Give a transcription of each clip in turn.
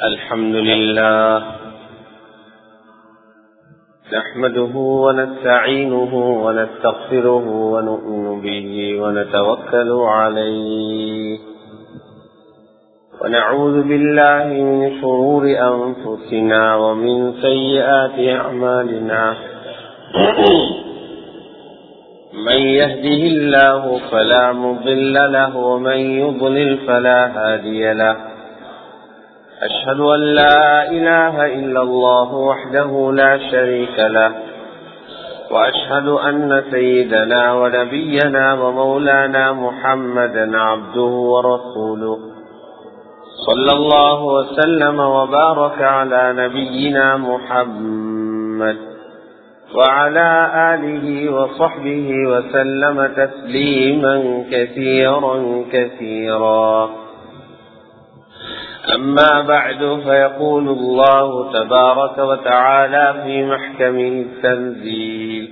الحمد لله نحمده ونستعينه ونستغفره ونؤمن به ونتوكل عليه ونعوذ بالله من شرور أنفسنا ومن سيئات أعمالنا من يهده الله فلا مضل له ومن يضلل فلا هادي له أشهد أن لا إله إلا الله وحده لا شريك له وأشهد أن سيدنا ونبينا ومولانا محمدا عبده ورسوله صلى الله وسلم وبارك على نبينا محمد وعلى آله وصحبه وسلم تسليما كثيرا كثيرا. أما بعد فيقول الله تبارك وتعالى في محكمه التنزيل: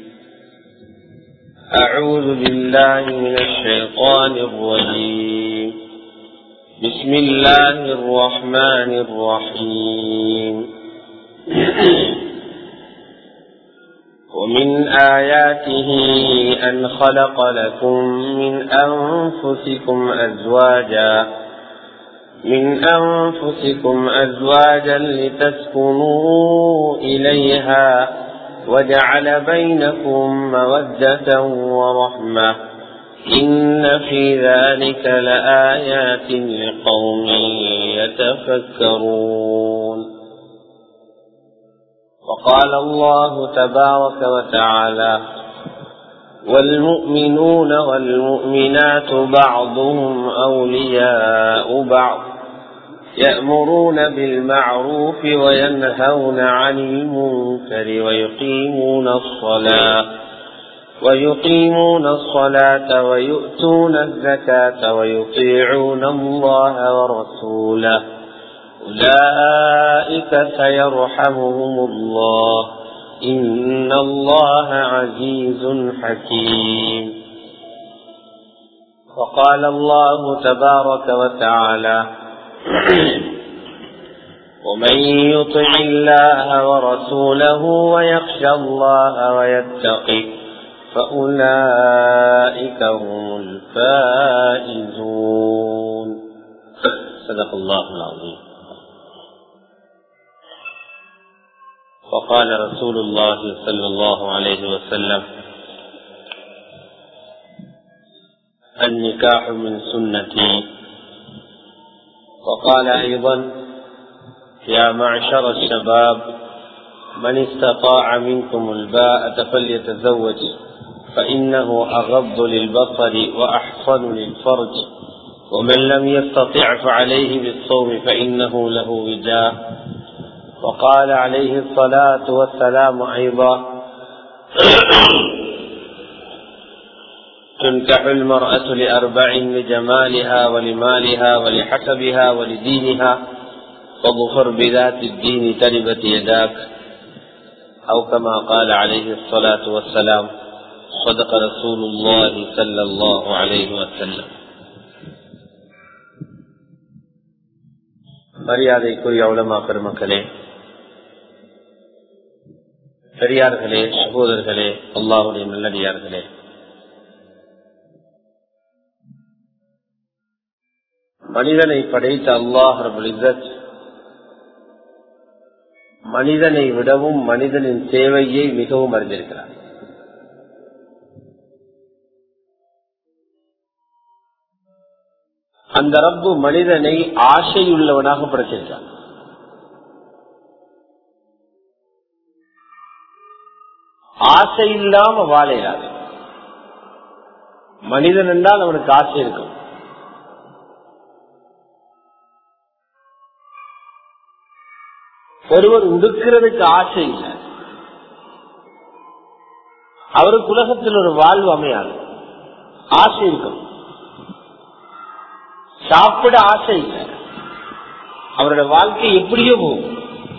أعوذ بالله من الشيطان الرجيم. بسم الله الرحمن الرحيم. ومن آياته أن خلق لكم من أنفسكم أزواجا لتسكنوا إليها وجعل بينكم مودة ورحمة إن في ذلك لآيات لقوم يتفكرون. وقال الله تبارك وتعالى: والمؤمنون والمؤمنات بعضهم أولياء بعض يأمرون بالمعروف وينهون عن المنكر ويقيمون الصلاة ويؤتون الزكاة ويطيعون الله ورسوله أولئك سيرحمهم الله إن الله عزيز حكيم. وقال الله تبارك وتعالى: ومن يطع الله ورسوله ويخشى الله ويتقه فأولئك هم الفائزون. صدق الله العظيم. وقال رسول الله صلى الله عليه وسلم: النكاح من سنتي. وقال أيضا: يا معشر الشباب من استطاع منكم الباءة فليتزوج فإنه أغض للبصر وأحصن للفرج ومن لم يستطع فعليه بالصوم فإنه له وجاء. وقال عليه الصلاة والسلام أيضا: تنكح المرأة لأربع: لجمالها ولمالها ولحسبها ولدينها فاظفر بذات الدين تربت يداك، أو كما قال عليه الصلاة والسلام. صدق رسول الله صلى الله عليه وسلم. மரியாதைக்குரிய உலமா பெருமக்களே, பெரியார்களே, சகோதரர்களே, அல்லாஹ்வுடைய நல்லடியார்களே, மனிதனை படைத்த அல்லாஹ் ரப்பல் இஸ்ஸத் மனிதனை விடவும் மனிதனின் தேவையை மிகவும் அறிந்திருக்கிறார். அந்த ரப்பு மனிதனை ஆசையுள்ளவனாக படைத்திருக்கிறார். ஆசை இல்லாம வாழ இயலாது. மனிதன் என்றால் அவனுக்கு ஆசை இருக்கும். ஒருவர் உடுக்கிறதுக்கு ஆசை இல்லை, அவருக்கு உலகத்தில் ஒரு வாழ்வு அமையாது. ஆசை இருக்கும். சாப்பிட ஆசை இல்லை, அவருடைய வாழ்க்கை எப்படியோ போகும்.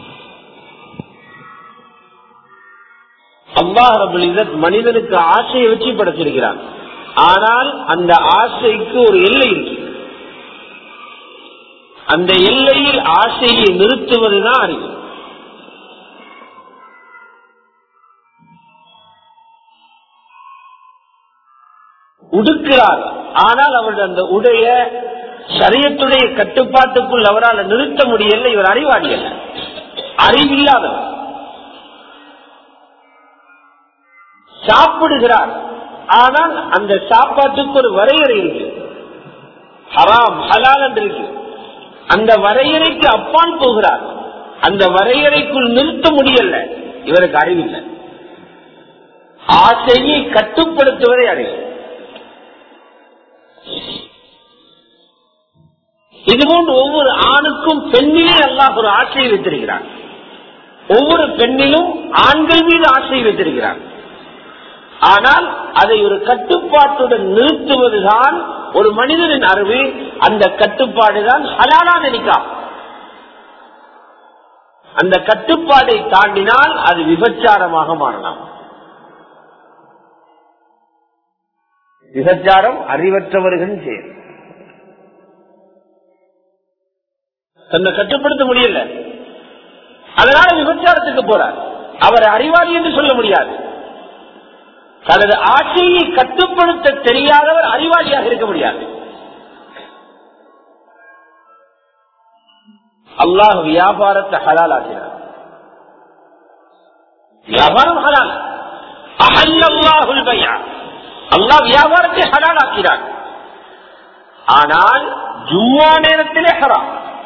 அல்லாஹ் ரப்பல் இஸ்ஸத் மனிதனுக்கு ஆசையை வச்சு படைச்சிருக்கிறான். ஆனால் அந்த ஆசைக்கு ஒரு எல்லை இருக்கு. அந்த எல்லையில் ஆசையை நிறுத்துவதுதான் அறிவு. உடுக்கிறார், ஆனால் அவருடைய அந்த உடைய ஷரியத்துடைய கட்டுப்பாட்டுக்குள் அவரால் நிறுத்த முடியல. இவர் அறிவாளி அல்ல, அறிவில்லாதவர். சாப்பிடுகிறார், ஆனால் அந்த சாப்பாட்டுக்கு ஒரு வரையறை இருக்கு, ஹராம் ஹலால் என்று இருக்கு. அந்த வரையறைக்கு அப்பால் போகிறார், அந்த வரையறைக்குள் நிறுத்த முடியல. இவருக்கு அறிவில்லை. ஆசையை கட்டுப்படுத்துவதை அறிவு. இதுபோன்று ஒவ்வொரு ஆணுக்கும் பெண்ணிலே அல்லாஹ் ஒரு ஆசையை வைத்திருக்கிறார். ஒவ்வொரு பெண்ணிலும் ஆண்கள் மீது ஆசையை வைத்திருக்கிறார். ஆனால் அதை ஒரு கட்டுப்பாட்டுடன் நிறுத்துவதுதான் ஒரு மனிதனின் அறிவு. அந்த கட்டுப்பாடுதான் ஹலாலான நிக்காஹ். அந்த கட்டுப்பாடை தாண்டினால் அது விபச்சாரமாக மாறலாம். விபச்சாரம் அறிவற்றவர்கள் செயல். தன்னை கட்டுப்படுத்த முடியல, அதனால விபச்சாரத்துக்கு போறார். அவர் அறிவாளி என்று சொல்ல முடியாது. தனது ஆசையை கட்டுப்படுத்த தெரியாதவர் அறிவாளியாக இருக்க முடியாது. அல்லாஹ் வியாபாரத்தை ஹலால் ஆக்கினார். வியாபாரம் ஹலால். அஹல்லல்லாஹுல் பைஅ. அல்லாஹ் வியாபாரத்தை ஹலால் ஆக்கினார். ஆனால் ஜும்மா நேரத்திலே ஹராம்.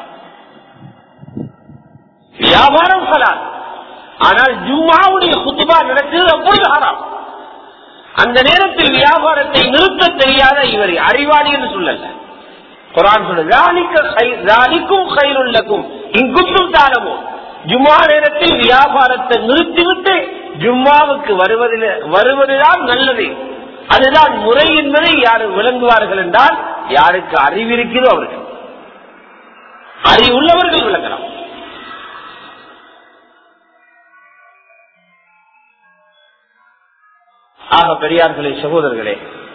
வியாபாரம் ஹலால், ஆனால் ஜும்மாவுடைய குத்பா நடக்கிறது அப்பொழுது ஹராம். அந்த நேரத்தில் வியாபாரத்தை நிறுத்த தெரியாத இவர் அறிவாளி என்று சொல்லல. குர்ஆன் சொல்லுக்கும் இங்குத்தும் தாளமோ, ஜும்மா நேரத்தில் வியாபாரத்தை நிறுத்திவிட்டு ஜும்மாவுக்கு வருவதுதான் நல்லது, அதுதான் முறை என்பதை யாரு விளங்குவார்கள் என்றால், யாருக்கு அறிவிருக்கிறதோ அவர்கள், அறிவுள்ளவர்கள் விளங்கலாம். ஆக பெரியார்களே, சகோதரர்களே,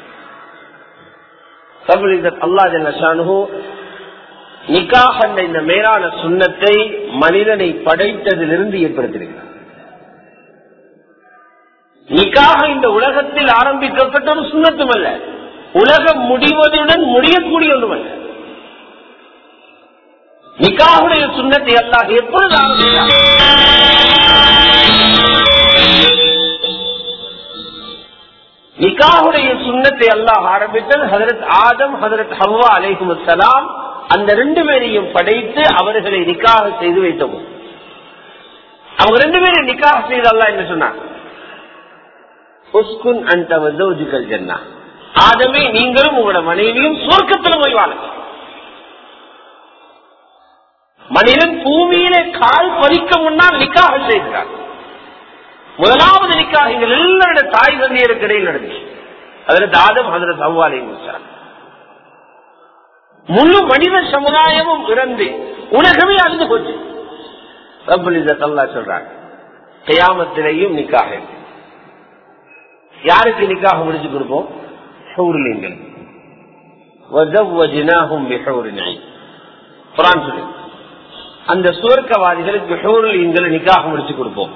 அல்லாஹ் ஜல்ல ஷானுஹு நிக்காஹ் என்ற இந்த மேலான சுன்னத்தை மனிதனை படைத்ததிலிருந்து ஏற்படுத்தியிருக்கிறார். நிக்காஹ் இந்த உலகத்தில் ஆரம்பிக்கப்பட்ட ஒரு சுன்னத்தும் அல்ல, உலகம் முடிவதுடன் முடியக்கூடிய ஒன்றுமல்ல. நிக்காஹுடைய சுன்னத்தை அல்லாஹ் எப்பொழுது ஆரம்பித்தார்? நிக்காஹுடைய சுன்னத்தை அல்லாஹ் ஆரம்பித்தது ஹஜரத் ஆதம் ஹஜரத் ஹவ்வா அலைஹிஸ்ஸலாம் அந்த ரெண்டு பேரையும் படைத்து அவர்களை நிக்காஹ் செய்து வைத்தோம். அவங்க ரெண்டு பேரும் நிக்காஹ் செய்து அல்லாஹ் என்ன சொன்னார்? உஸ்குன் அன்த வ ஜௌஜுகல் ஜன்னah, ஆதமே நீங்களும் உங்களோட மனைவியும் சொர்க்கத்தில் போய் வாழுங்க. மனிதன் பூமியிலே கால் பதிக்க முன்னால் நிக்காஹ் செய்கிறார். முதலாவது நிக்காஹ் எங்கள் எல்லாருடைய தாய் தந்தையருக்கு இடையில் நடந்துச்சு. ஹஜரத் ஆதம் ஹஜரத் ஹவ்வா அலைஹிஸ்ஸலாம். முழு மனித சமுதாயமும் இறந்து உலகமே அழிந்து போச்சு. ரப்பல் இஸ்ஸத் அல்லாஹ் சொல்றாங்க, கியாமத்திலேயும் நிக்காஹ். யாருக்கு நிக்காஹ் முடிச்சு கொடுப்போம்? ஹூர்லிங்கள். வஸவ்வஜ்னாஹும் பிஹூரின் ஐன். குர்ஆன் சொல்லுது, அந்த சுவர்க்கவாதிகளுக்கு ஹூர்லிங்களை நிக்காஹ் முடிச்சு கொடுப்போம்.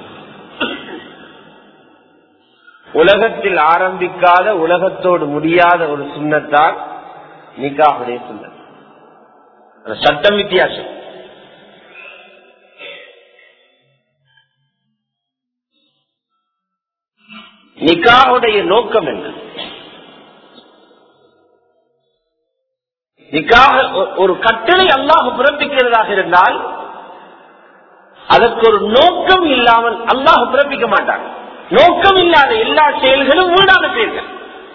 உலகத்தில் ஆரம்பிக்காத, உலகத்தோடு முடியாத ஒரு சுன்னத்தான் நிக்காஹுடைய சுன்னத். சட்டம் வித்தியாசம். நிக்காஹுடைய நோக்கம் என்ன? நிக்காஹ் ஒரு கட்டளை அல்லாஹ் பிறப்பிக்கிறதாக இருந்தால் அதற்கு ஒரு நோக்கம் இல்லாமல் அல்லாஹ் பிறப்பிக்க மாட்டாங்க. நோக்கம் இல்லாத எல்லா செயல்களும் வீணான செயல்கள்.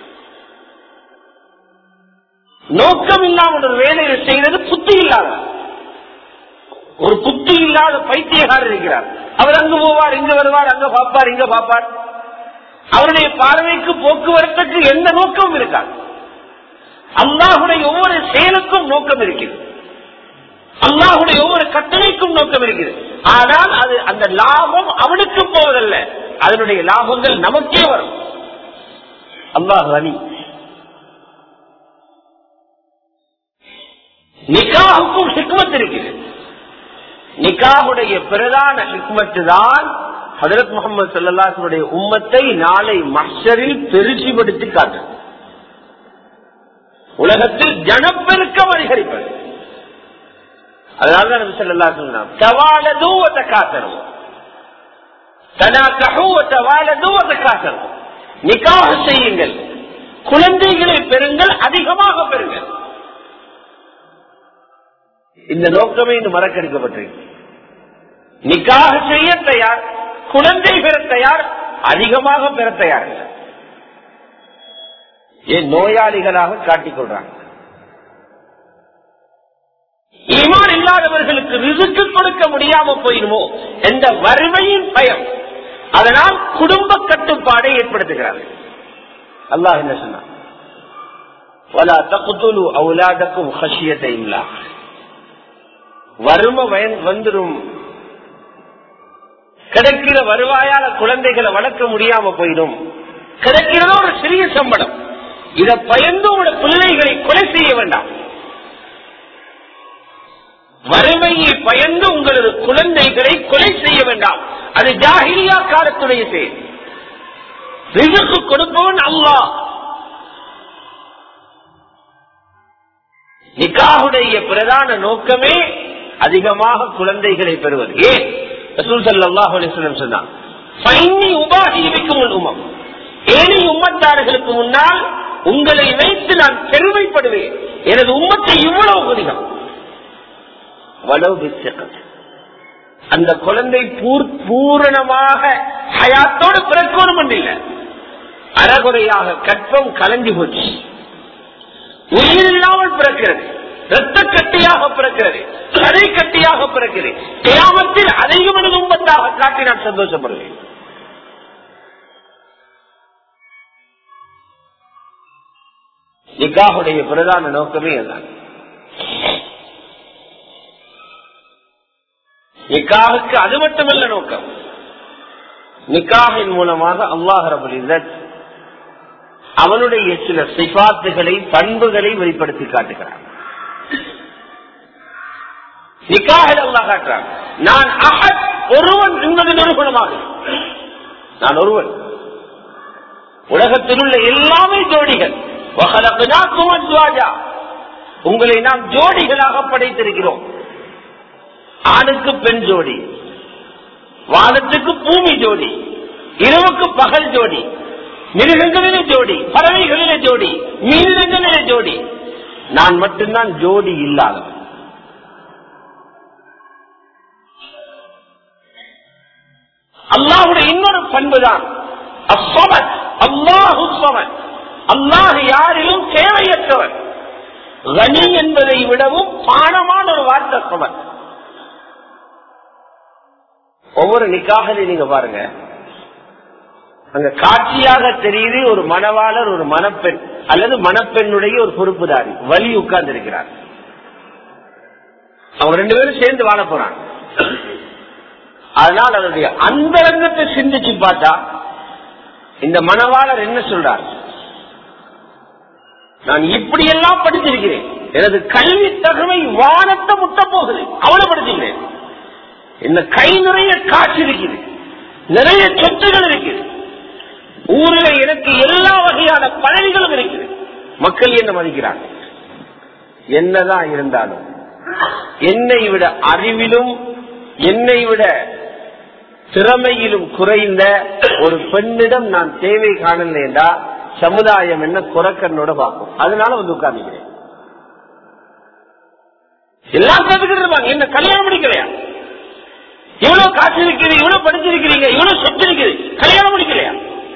நோக்கம் இல்லாமல் ஒரு வேலையை செய்வது புத்தி இல்லாத, ஒரு புத்தி இல்லாத பைத்தியக்காரர் இருக்கிறார். அவர் அங்கு போவார், இங்க வருவார், அங்க பார்ப்பார், இங்க பார்ப்பார். அவருடைய பார்வைக்கு போக்குவரத்துக்கு எந்த நோக்கமும் இருக்காது. அல்லாஹுடைய ஒவ்வொரு செயலுக்கும் நோக்கம் இருக்கிறது, அல்லாஹுடைய ஒவ்வொரு கட்டளைக்கும் நோக்கம் இருக்கிறது. ஆனால் அது அந்த லாபம் அவனுக்கு போவதல்ல, அதனுடைய லாபங்கள் நமக்கே வரும். அல்லாஹ் அலி. நிக்காஹுக்கும் ஹிக்மத் இருக்குது. நிக்காஹுடைய பிரதான ஹிக்மத்து தான் ஹஜ்ரத் முஹம்மது ஸல்லல்லாஹு அலைஹி வஸல்லம் உம்மத்தை நாளை மஹ்ஷரில் பெருசிப்படுத்தி காட்டு, உலகத்தில் ஜனப்பெருக்கம் அதிகரிப்பது. அதனாலதான் நபி ஸல்லல்லாஹு அலைஹி வஸல்லம் தவாலது வ தகாசரு தனாகஹு வ தவாலது வ தகாசரு, நிக்காஹ் செய்யுங்கள், குழந்தைகளை பெறுங்கள், அதிகமாக பெறுங்கள். இந்த நோக்கமே இன்று மறக்கடிக்கப்பட்டிருக்கு. நிக்காஹ் செய்ய தயார், குழந்தை பெற தயார், அதிகமாக பெற தயார். ஏன் நோயாளிகளாக காட்டிக் கொள்றாங்க. ஈமான் இல்லாதவர்களுக்கு ரிஸ்க் கொடுக்க முடியாம போயிடுமோ என்ற வறுமையின் பயம், அதனால் குடும்ப கட்டுப்பாடை ஏற்படுத்துகிறார்கள். அல்லாஹ் என்ன சொன்னார்? வலா தக்துலு அவுலாதக்கும் ஹஷியத இம்லாக். வறுமை வந்துடும், கிடைக்கிற வருவாயால குழந்தைகளை வளர்க்க முடியாம போயிடும், கிடைக்கிறதோ ஒரு சிறிய சம்பளம், இதை பயந்து உங்களோட பிள்ளைகளை கொலை செய்ய வேண்டாம். வறுமையை பயந்து உங்களது குழந்தைகளை கொலை செய்ய வேண்டாம். அது ஜாஹிலியா காலத்துடைய செயல். ரிஸ்க் கொடுப்பவன் அல்லாஹ். நிக்காஹுடைய பிரதான நோக்கமே அதிகமாக குழந்தைகளை பெறுவது. ஏன் ரசூல் ஸல்லல்லாஹு அலைஹி வஸல்லம் சொன்னார், ஃபைன்னி உபாஹி பிக்குமுல் உம்மம், ஏனைய உம்மத்தார்களுக்கு முன்னால் உங்களை வைத்து நான் பெருமைப்படுவேன். எனது உம்மத்தை இவ்வளவு அதிகம். வலவு பிஸ்ஸகத், அந்த குழந்தை பூரணமாக ஹயாத்தோடு பிறக்கணும் இல்லை, அறகுறையாக கற்பம் கலஞ்சி போச்சு, உயிர் இல்லாமல் பிறக்கிறது, இரத்த கட்டியாக பிறக்கிறது, கதை கட்டியாக பிறக்கிறது. கியாமத்தில் அதையும் எனது உம்மத்தாக காட்டி நான் சந்தோஷப்படுவேன். நிக்காஹுடைய பிரதான நோக்கமே அதுதான். நிக்காஹுக்கு அது மட்டுமல்ல நோக்கம். நிக்காஹின் மூலமாக அல்லாஹ் ரப்பல் இஸ்ஸத் அவனுடைய சில சிஃபாத்துகளை, பண்புகளை வெளிப்படுத்தி காட்டுகிறான். நிக்காஹில் அல்லாஹ் காட்டுறான், நான் அஹத், ஒருவன் என்பது நிரூபணமாக, நான் ஒருவன். உலகத்தில் உள்ள எல்லாமே ஜோடிகள். உங்களை நாம் ஜோடிகளாக படைத்திருக்கிறோம். ஆணுக்கு பெண் ஜோடி, வானத்துக்கு பூமி ஜோடி, இரவுக்கு பகல் ஜோடி, மிருகங்களிலே ஜோடி, பறவைகளிலே ஜோடி, மீனிடங்களிலே ஜோடி. நான் மட்டும்தான் ஜோடி இல்லாதவன். அல்லாஹுடைய இன்னொரு பண்புதான் அஸ்ஸமத். அல்லாஹு ஸமத். அல்லாஹ் யாரிலும் தேவையற்றவன். கனி என்பதை விடவும் பானமான ஒரு வார்த்தை ஸமத். ஒவ்வொரு நிக்காஹிலே நீங்க பாருங்க, அங்க காட்சியாக தெரியுது ஒரு மணவாளர், ஒரு மணப்பெண் அல்லது மணப்பெண்ணுடைய ஒரு பொறுப்புதாரி வலி உட்கார்ந்து இருக்கிறார். அவங்க ரெண்டு பேரும் சேர்ந்து வாழ போறாங்க. அதனால் அதனுடைய அந்தரங்கத்தை சிந்திச்சு பார்த்தா இந்த மணவாளர் என்ன சொல்றார்? நான் இப்படியெல்லாம் படிச்சிருக்கிறேன், எனது கல்வி தகவை வானத்தை முட்ட போகுது, அவ்வளவு படிச்சிருக்கிறேன், இந்த கை நிறைய காட்சி இருக்குது, நிறைய சொத்துகள் இருக்குது, ஊரில் எனக்கு எல்லா வகையான பதவிகளும் இருக்குது, மக்கள் என்ன மதிக்கிறாங்க. என்னதான் இருந்தாலும் என்னை விட அறிவிலும் என்னை விட திறமையிலும் குறைந்த ஒரு பெண்ணிடம் நான் தேவை காணலேண்டா சமுதாயம் என்ன குறைக்கண்ணோட பார்க்கும். அதனால வந்து உட்கார்ந்துக்கிறேன். எல்லாம் கேட்டுக்கிட்டு இருப்பாங்க, என்ன கல்யாணம் முடிக்கலையா, இவ்வளவு காசு இருக்குது, இவ்வளவு படிச்சிருக்கிறீங்க, இவ்வளவு சொத்து இருக்குது, கல்யாணம் முடிக்கலையா?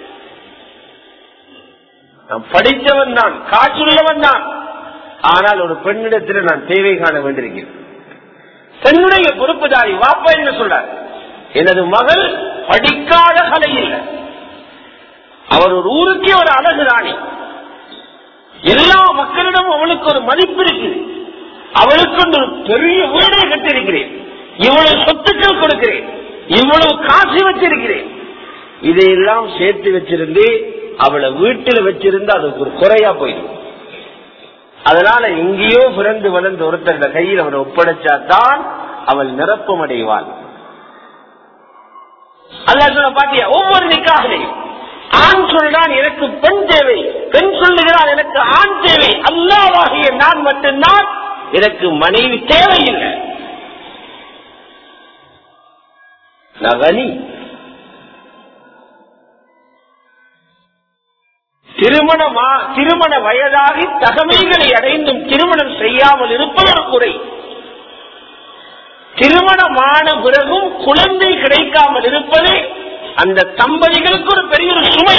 நான் படித்தவன் தான், காசுள்ளவன் தான், ஆனால் ஒரு பெண்ணிடத்தில் நான் தேவை காண வேண்டியிருக்கிறேன். தன்னுடைய பொறுப்புதாரி வாப்பா என்ன சொல்றார்? எனது மகள் படிக்காத கலை இல்லை, அவர் ஒரு ஊருக்கே ஒரு அழகு ராணி, எல்லா மக்களிடம் அவளுக்கு ஒரு மதிப்பு இருக்குது, அவளுக்கு ஒரு பெரிய வீடை கட்டிருக்கிறேன், இவ்வளவு சொத்துக்கள் கொடுக்கிறேன், இவ்வளவு காசு வச்சிருக்கிறேன், இதையெல்லாம் சேர்த்து வச்சிருந்து அவளை வீட்டில் வச்சிருந்து அதுக்கு ஒரு குறையா போயிடும். அதனால எங்கேயோ பிறந்து வளர்ந்த ஒருத்தருடைய கையில் அவனை ஒப்படைச்சாதான் அவள் நிரப்பம் அடைவாள். அல்லாஹ் சொல்ல பாத்தியா, ஒவ்வொரு நிக்காஹிலையும் ஆண் சொல்றான் எனக்கு பெண் தேவை, பெண் சொல்லுகிறான் எனக்கு ஆண் தேவை. அல்லாஹ்வாகிய நான் மட்டும்தான், எனக்கு மனைவி தேவையில்லை. நகனி திருமண வயதாகி தகமைகளை அடைந்தும் திருமணம் செய்யாமல் இருப்பதற்கு குறை. திருமணமான பிறகும் குழந்தை கிடைக்காமல் இருப்பதே அந்த தம்பதிகளுக்கு ஒரு பெரிய ஒரு சுமை.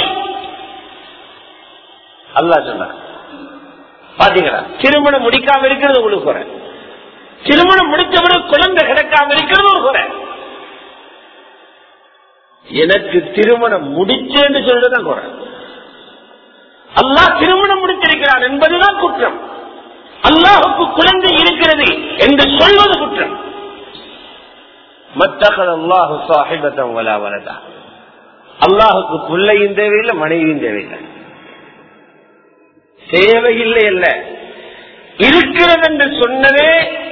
அல்லாஹ் சொன்னார் பாத்தீங்களா, திருமணம் முடிக்காம இருக்கிறது உங்களுக்கு குறை, திருமணம் முடித்தவரை குழந்தை கிடைக்காம இருக்கிறது ஒரு குறை. எனக்கு திருமணம் முடிச்சேன்னு சொல்றதுதான் குறை. அல்லாஹ் திருமணம் முடித்திருக்கிறான் என்பதுதான் குற்றம். அல்லாஹுக்கு குழந்தை இருக்கிறது என்று சொல்வது குற்றம். அல்லாஹுக்கு பிள்ளையும் தேவையில்லை, மனைவியும் தேவையில்லை, தேவையில்லை அல்ல, இருக்கிறது என்று சொன்னதே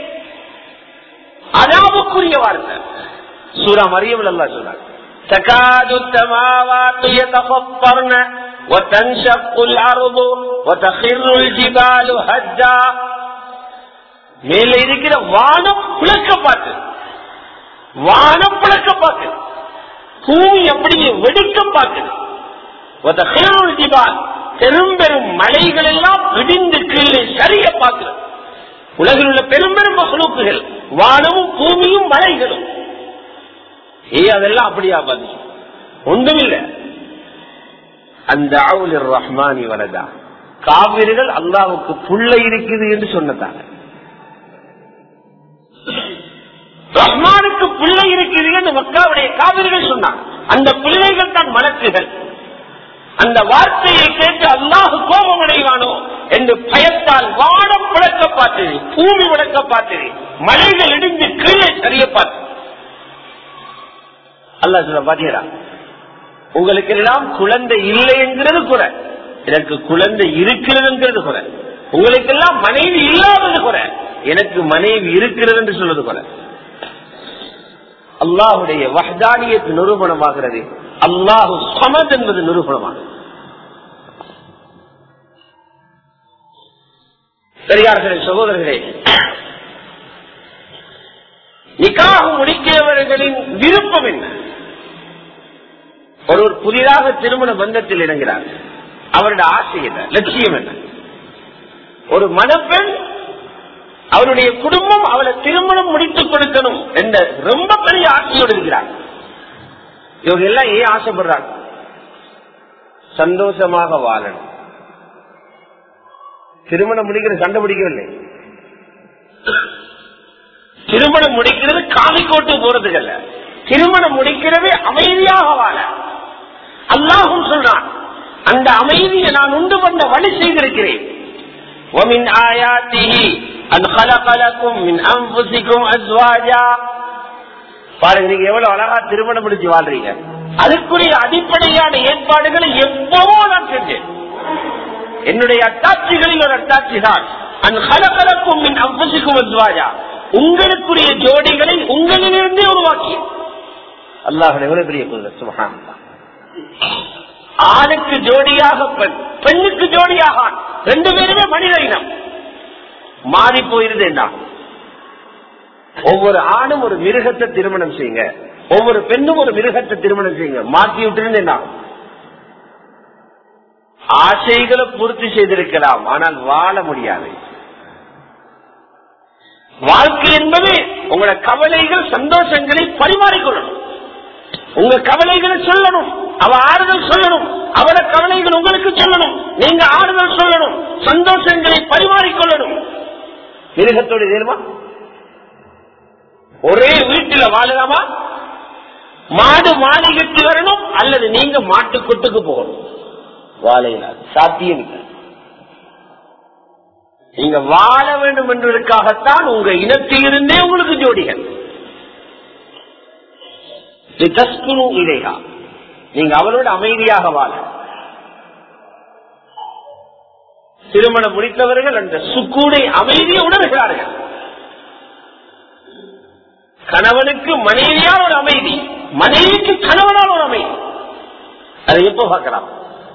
அதாவுக்குரிய வார்த்தை. சூரா மரியமில் அல்லாஹ் சொன்னார், தகாது ஸமாவாத்து யதஃபத்தர்ன وتنشق الارض وتخر الجبال هدا. மேல இருக்கிற வானம் பிளக்க பார்த்து, வானம் பிளக்க பார்த்து, பூமி அப்படியே வெடிக்க பார்த்து, وتخر الجبال பெரும் பெரும் மலைகள் எல்லாம் இடிந்து கீழே சரிய பார்த்து. உலகில் உள்ள பெரும் பெரும் மக்லூக்குகள் வானமும் பூமியும் மலைகளும், அதெல்லாம் அப்படியா பார்த்து ஒன்றுமில்லை. அந்த ரஹ்மானி வரதா, காவிர்கள் அல்லாஹ்வுக்கு புள்ள இருக்குது என்று சொன்னதாங்க. ரஹ்மானுக்கு பிள்ளை இருக்குது என்று மக்காவுடைய காவிர்கள் சொன்னாங்க. அந்த பிள்ளைகள் தான் மலக்குகள். அந்த வார்த்தையை கேட்டு அல்லாஹ் கோபம் அடைவானோ என்று பயத்தால் வானம் விளக்க பார்த்தது, பூமி விளக்க பார்த்தது, மலைகள் இடிந்து கீழே சரிய பார்த்து. அல்லாஹ் சொல்ல பாத்தீங்களா, உங்களுக்கு எல்லாம் குழந்தை இல்லை என்கிறது குறை, எனக்கு குழந்தை இருக்கிறது குறை. உங்களுக்கு எல்லாம் மனைவி இல்லாதது குறை, எனக்கு மனைவி இருக்கிறது என்று சொல்வது குறை. அல்லாஹுடைய வஹ்தானியத் நிரூபணமாகிறது, அல்லாஹு ஸமத் என்பது நிரூபணமாகிறது. பெரியார்களே, சகோதரர்களே, நிக்காஹ் முடிக்கிறவர்களின் விருப்பம் என்ன? ஒருவர் புதிதாக திருமண பந்தத்தில் இறங்கிறார், அவருடைய ஆசை என்ன, லட்சியம் என்ன? ஒரு மணப்பெண் அவருடைய குடும்பம் அவளை திருமணம் முடித்துக் கொடுக்கணும் என்ற ரொம்ப பெரிய ஆசையோடு இருக்கிறார். இவங்க எல்லாம் ஏன் ஆசைப்படுறாங்க? சந்தோஷமாக வாழணும். திருமணம் முடிக்கிறது சண்டை பிடிக்கவில்லை, திருமணம் முடிக்கிறது காலிக்கோட்டு போறதுக்கு அல்ல, திருமணம் முடிக்கிறது அமைதியாக வாழ. அல்லாஹும் சொல்றான், அந்த அமைதியை நான் உண்டு பண்ண வழி செய்திருக்கிறேன். وَمِنْ آيَاتِهِ أَنْ خَلَقَ لَكُمْ مِنْ أَنْفُسِكُمْ أَزْوَاجًا. பாருங்க, நீங்க எவ்வளவு அழகா திருமணம் முடிச்சு வாழ்றீங்க. அதுக்குரிய அடிப்படையான ஏற்பாடுகளை எப்பவோ நான் செஞ்சேன். என்னுடைய அத்தாட்சிகளில் ஒரு அத்தாட்சி தான் அன் خَلَقَ لَكُمْ مِنْ أَنْفُسِكُمْ أَزْوَاجًا, உங்களுக்குரிய ஜோடிகளை உங்களிலிருந்தே உருவாக்கி. அல்லாஹ் எவ்வளவு பெரிய குதிரை, சுப்ஹானல்லாஹ். ஆணுக்கு ஜோடியாக பெண், பெண்ணுக்கு ஜோடியாக ஆண், ரெண்டு பேருமே மனித இனம். மாறி போயிருது என்ன? ஒவ்வொரு ஆணும் ஒரு மிருகத்தை திருமணம் செய்யுங்க, ஒவ்வொரு பெண்ணும் ஒரு மிருகத்தை திருமணம் செய்யுங்க, மாற்றி விட்டு என்ன? ஆசைகளை பூர்த்தி செய்திருக்கலாம், ஆனால் வாழ முடியாது. வாழ்க்கை என்பது உங்களோட கவலைகள் சந்தோஷங்களை பரிமாறிக்கொள்ளணும். உங்க கவலைகளை சொல்லணும், அவ ஆறுதல் சொல்லணும், அவள கவலைகள் உங்களுக்கு சொல்லணும், நீங்க ஆறுதல் சொல்லணும், சந்தோஷங்களை பரிமாறிக்கொள்ளணும். மிருகத்தோடு தெரியுமா? ஒரே வீட்டில் வாழலாமா? மாடு மாளிகைக்கு வரணும், அல்லது நீங்க மாட்டு கொட்டுக்கு போகணும். வாழையினால் சாத்தியம் இல்லை. நீங்க வாழ வேண்டும் என்பதற்காகத்தான் உங்க இனத்திலிருந்தே உங்களுக்கு ஜோடிகள். நீங்க அவளோட அமைதியாக வாழ. திருமணம் முடித்தவர்கள் அந்த சுக்கூனை அமைதியை உணர்கிறார்கள். கணவனுக்கு மனைவியால் ஒரு அமைதி, மனைவிக்கு கணவனால் ஒரு அமைதி. அதை எப்ப பார்க்கலாம்?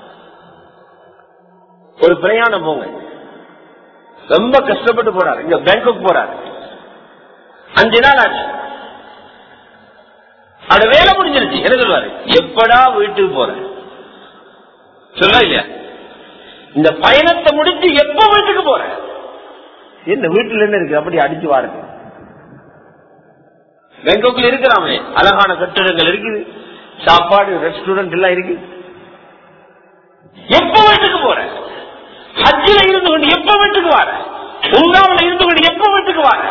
ஒரு பிரயாணம் போங்க, ரொம்ப கஷ்டப்பட்டு போறாரு, இங்க பேங்காக் போறாரு, 5 நாள் ஆச்சு, அவட வேலை முடிஞ்சிருச்சு. என்ன சொல்லுவாரு? எப்படா வீட்டுக்கு போற சொல்ல இல்லையா? இந்த பயணத்தை முடிச்சு எப்ப வீட்டுக்கு போற? என்ன வீட்டுல என்ன இருக்கு அப்படி அடிச்சு வாருங்க. பேங்காக்ல இருக்கிறாமே அழகான கட்டிடங்கள் இருக்குது, சாப்பாடு ரெஸ்டாரண்ட் எல்லாம் இருக்கு. எப்ப வீட்டுக்கு போற? ஹஜ்ஜில இருந்து கொண்டு எப்ப வீட்டுக்கு வர? உம்ராவுல இருந்து கொண்டு எப்ப வீட்டுக்கு வர?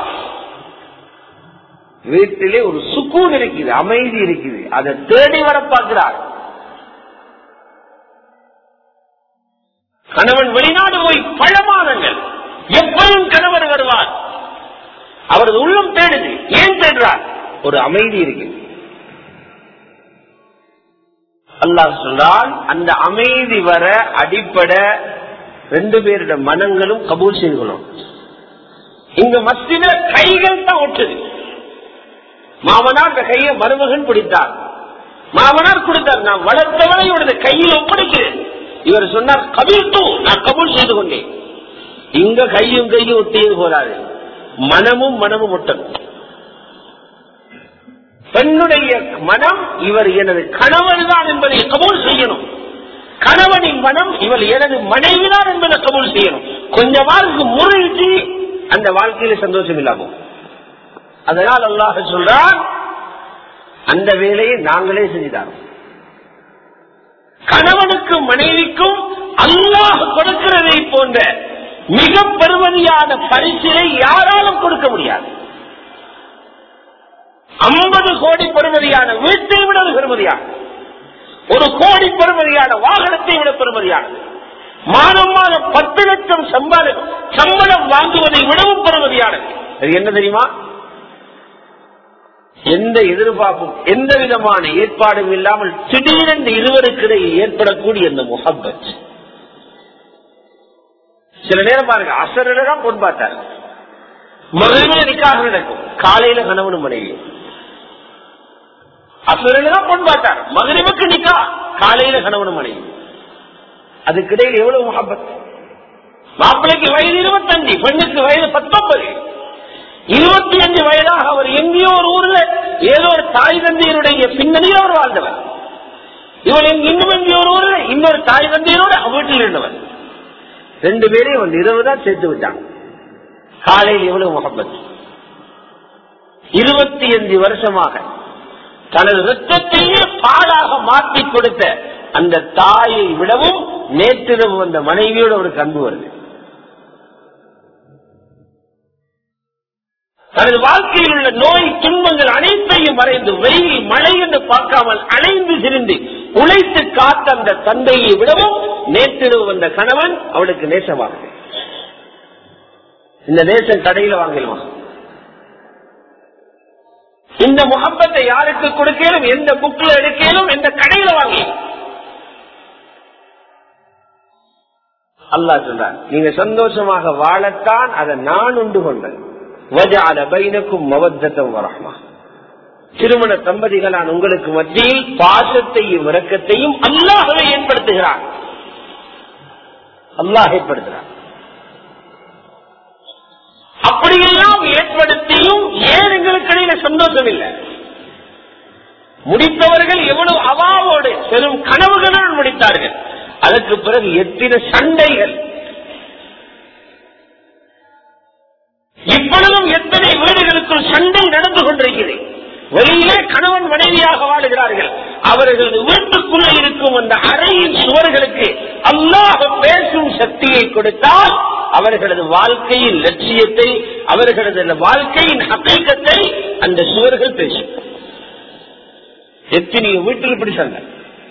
வீட்டிலே ஒரு சுக்கூன் இருக்குது, அமைதி இருக்குது, அதை தேடி வர பார்க்கிறார். கணவன் வெளிநாடு போய் பல மாதங்கள், எப்பவும் கணவன் வருவார், அவரது உள்ளம் தேடுது. ஏன் தேடுறார்? ஒரு அமைதி இருக்கு. அல்லாஹ் சொல்றான், அந்த அமைதி வர அடிப்படை 2 பேருடைய மனங்களும் கபூல் செய்யணும். இங்க மஸ்ஜித்ல கைகள் தான் ஒட்டுது. மாமனார் கையை மருமகன் பிடித்தார், மாமனார் கொடுத்தார், நான் வளர்த்தவரை இவரது கையில் ஒப்படைக்கிறேன். இவர் சொன்னார் கபீர்த்து, நான் கபூல் செய்து கொண்டேன். இங்க கையும் கையும் ஒட்டியது போறாரு, மனமும் மனமும் ஒட்டணும். பெண்ணுடைய மனம் இவர் எனது கணவன் தான் என்பதை கபூல் செய்யணும். கணவனின் மனம் இவர் எனது மனைவிதான் என்பதை கபூல் செய்யணும். கொஞ்சமாருக்கு முறையிட்டு அந்த வாழ்க்கையில சந்தோஷம் இல்லாமல். அதனால் அல்லாஹ் சொல்றான், அந்த வேலையை நாங்களே செஞ்சுதான். கணவனுக்கும் மனைவிக்கும் அல்லாஹ் கொடுக்கிறதை போன்ற மிக பெருமதியான பரிசிலை யாராலும் கொடுக்க முடியாது. 50 கோடி பெருமதியான வீட்டை விட பெருமதியான, 1 கோடி பெருமதியான வாகனத்தை விட பெருமதியானது, மாதம் மாதம் 10 லட்சம் சம்பளம் வாங்குவதை விடவும் பெருமதியானது. அது என்ன தெரியுமா? எந்த எதிர்பார்ப்பும் எந்த விதமான ஏற்பாடும் இல்லாமல் திடீரென்று இருவருக்கிடையே ஏற்படக்கூடிய இந்த முஹப்பத். சில நேரம் பாருங்க, அசரதான் பொன் பார்த்தார், மகிழ்ச்சியில நிக்காக நடக்கும், காலையில கணவனும் மனைவி. அசரதான் பொன் பார்த்தார், மகிழ்வுக்கு நிக்கா, காலையில கணவனும் மனைவி. அதுக்கிடையில் எவ்வளவு முஹப்பத். மாப்பிள்ளைக்கு வயது 25, பெண்ணுக்கு வயது 19. 25 வயதாக அவர் எங்கேயோ ஒரு ஊர்ல ஏதோ ஒரு தாய் தந்தையருடைய பின்னணியில் அவர் வாழ்ந்தவர். இவர் இன்னும் எங்கேயோ ஒரு ஊர்ல இன்னொரு தாய் தந்தையரோட வீட்டில் இருந்தவர். 2 பேரையும் வந்து 20 தான் சேர்த்து விட்டாங்க. காலையில் எவ்வளவு முஹப்பத். 25 வருஷமாக தனது ரத்தத்தையே பாலாக மாற்றி கொடுத்த அந்த தாயை விடவும் நேற்றிரவு அந்த மனைவியோட ஒரு கண்பு வருது. தனது வாழ்க்கையில் உள்ள நோய் துன்பங்கள் அனைத்தையும் மறைந்து வெயில் மழை என்று பார்க்காமல் அலைந்து திரிந்து உழைத்து காத்த அந்த தந்தையை விடவும் நேற்றிரவு வந்த கணவன் அவளுக்கு நேசமாக. இந்த நேசம் கடையில வாங்கலாம். இந்த முஹப்பத்தை யாருக்கு கொடுக்கலும், எந்த புக்ல எடுக்கலும், எந்த கடையில வாங்கி. அல்லாஹ் சொல்றார், நீங்க சந்தோஷமாக வாழத்தான் அதை நான் உண்டு கொண்டேன். திருமண தம்பதிகளான உங்களுக்கு மத்தியில் பாசத்தையும் இரக்கத்தையும் அல்லாஹ்வே ஏற்படுத்துகிறார். அல்லாஹ் ஏற்படுத்துகிறார். அப்படியெல்லாம் ஏற்படுத்தியும் ஏன் எங்களுக்கு இடையில சந்தோஷம் இல்லை? முடித்தவர்கள் எவ்வளவு அவாவோடு பெரும் கனவுகளுடன் முடித்தார்கள். அதற்கு பிறகு எத்தனை சண்டைகள், இப்பொழுதும் எத்தனை வீடுகளுக்குள் சண்டை நடந்து கொண்டிருக்கிறது. வெளியிலே கணவன் மனைவியாக வாழுகிறார்கள். அவர்களது வீட்டுக்குள்ளே இருக்கும் அந்த அறையின் சுவர்களுக்கு அல்லாஹ் பேசும் சக்தியை கொடுத்தால் அவர்களது வாழ்க்கையின் லட்சியத்தை, அவர்களது வாழ்க்கையின் ஹக்கீகத்தை அந்த சுவர்கள் பேசும். எத்தனையோ வீட்டில் இப்படி சண்டை.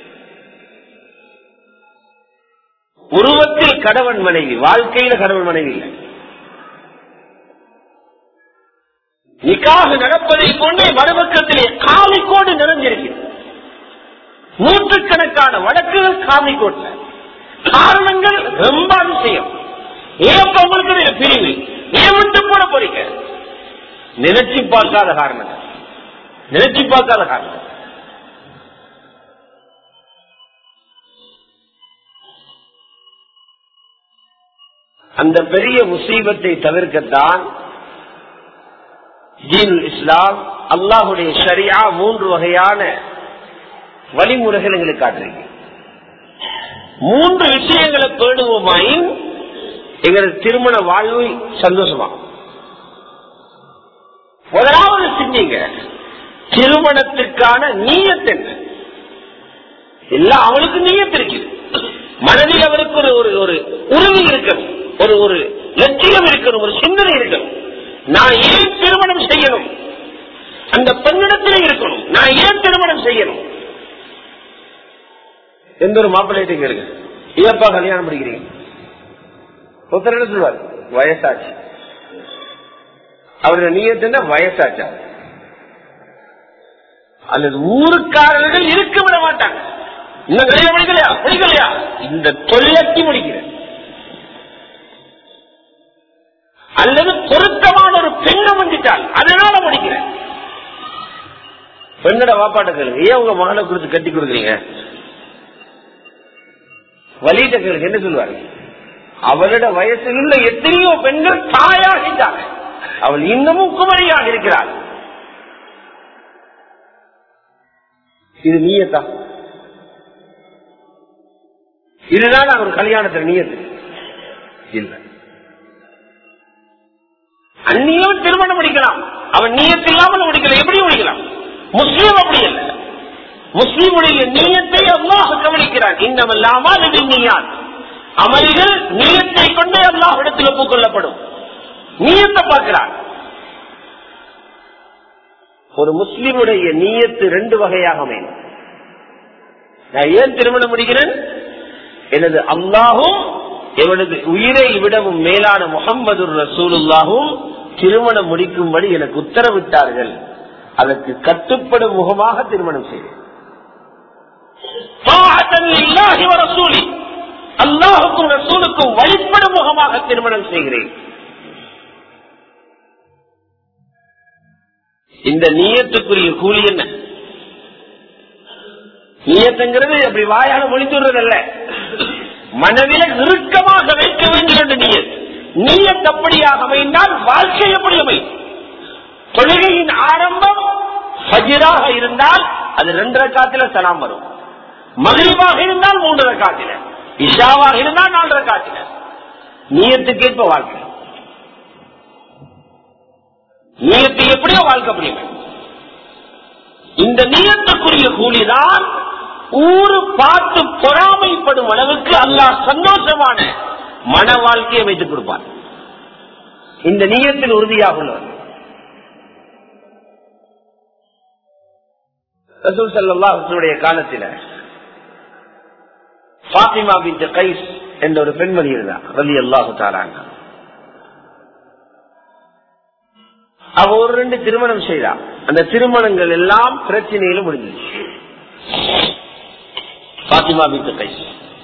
உருவத்தில் கணவன் மனைவி, வாழ்க்கையில கணவன் மனைவி இல்லை. நிக்காக நடப்பதை கொண்டே மறுபக்கத்திலே காலிக்கோடு நிறைஞ்சிருக்கிறது. 100கணக்கான வழக்குகள் காலிக்கோட்டில். காரணங்கள் ரொம்ப அதிசயம். ஏன் உங்களுக்கு பிரிவு? ஏன் விட்டு போட போறீங்க? நினைச்சு பார்க்காத காரணம், நினைச்சு பார்க்காத காரணம். அந்த பெரிய முசீபத்தை தவிர்க்கத்தான் தீனுல் இஸ்லாம் அல்லாஹுடைய ஷரியா 3 வகையான வழிமுறைகள் எங்களுக்கு காட்டுறீங்க. 3 விஷயங்களை பேணுவோமாயின் எங்களது திருமண வாழ்வு சந்தோஷமா. முதலாவது செஞ்சீங்க திருமணத்திற்கான நீயத் என்ன? எல்லாம் அவளுக்கு நீயத் இருக்குது, மனதில் அவருக்கு ஒரு உறுதி இருக்கணும், ஒரு லட்சியம் இருக்கணும், ஒரு சிந்தனை இருக்கணும். நான் ஏன் திருமணம் செய்யணும்? அந்த பெண்ணிடத்திலே இருக்கணும். நான் ஏன் திருமணம் செய்யணும்? எந்த ஒரு மாப்பிள்ளையும் கேளுங்க, ஏப்பா கல்யாணம் படிக்கிறீங்க? ஒருத்தர் என்ன சொல்வார்? வயசாச்சு. அவருடைய நீயத்து என்ன? வயசாச்சா? அல்லது ஊருக்காரர்கள் இருக்க விட மாட்டாங்க. இன்னும் கல்யாணம் படிக்கலையா? படிக்கலையா? இந்த தொல்லட்டி முடிக்கிறேன். அல்லது பொருத்தமான ஒரு பெண்ணை வந்துட்டால் அதனால முடிக்கிறேன். பெண்ணோட வாப்பாட்ட கேளுங்க, ஏன் உங்க மகளை கொடுத்து கட்டி கொடுக்குறீங்க? வலிட்ட கேளுங்க, என்ன சொல்லுவாரு? அவளோட வயசில் உள்ள எத்தனையோ பெண்கள் தாயாகிட்டாங்க, அவள் இன்னமும் குமரியாக இருக்கிறாள். இது நீயத்தா? இதுதான் அவர் கல்யாணத்தில் நீயத்து இல்லை. அந்நியம் திருமணம் முடிக்கலாம், அவன் நீயத்து இல்லாமல் முடிக்கலாம். எப்படி முடிக்கலாம்? முஸ்லீம் அப்படி இல்லை. முஸ்லீமுடைய நீயத்தை அல்லாஹ் கவனிக்கிறான். இன்னமல்லாமல் நீயான் அமல்கள் நீயத்தை கொண்டே அல்லாஹ்விடத்தில் ஒப்புக்கொள்ளப்படும். நீயத்தை பார்க்கிறான். ஒரு முஸ்லிமுடைய நீயத்து 2 வகையாக அமையும். நான் ஏன் திருமணம் முடிக்கிறேன்? எனது அல்லாஹும் எனது உயிரை விடவும் மேலான முஹம்மது ரசூலுல்லாஹும் திருமணம் முடிக்கும்படி எனக்கு உத்தரவிட்டார்கள். அதற்கு கட்டுப்படும் முகமாக திருமணம் செய்தேன். அல்லாஹுக்கும் ரசூலுக்கும் வழிபடும் முகமாக திருமணம் செய்கிறேன். இந்த நீயத்துக்குரிய கூலி என்ன? நீயத்துங்கிறது அப்படி வாயால மொழித்துறதல்ல, மனதில இறுக்கமாக வைக்க வேண்டிய நீயத். நீயத் அப்படியாக அமைந்தால் வாழ்க்கை எப்படி அமையும்? தொழுகையின் ஆரம்பம் ஃபஜ்ராக இருந்தால் அது 2 ரக்காத்தில சலாம் வரும். மக்ரிபாக இருந்தால் 3 ரக்காத்தில, இஷாவாக இருந்தால் 4 ரக்காத்தில. நீயத்துக்கேற்ப வாழ்க்கை. நீயத்து எப்படியோ வாழ்க்கை அப்படி. இந்த நீயத்துக்குரிய கூலிதான் ஊரு பார்த்து பொறாமைப்படும் அளவுக்கு அல்லாஹ் சந்தோஷமான மன வாழ்க்கையை வைத்துக் கொடுப்பார். இந்த நீயத்தில் உறுதியாக உள்ளவர். ரசூல் ஸல்லல்லாஹு அலைஹி வஸல்லம் காலத்தில் ஃபாத்திமா பின்த் கைஸ் என்ற ஒரு பெண்மணி இருந்தார் ரலியல்லாஹு தஆலா அன்ஹா. அவ 2 திருமணம் செய்தார். அந்த திருமணங்கள் எல்லாம் பிரச்சனையில முடிஞ்சிச்சு. ஃபாத்திமா பின்த் கைஸ்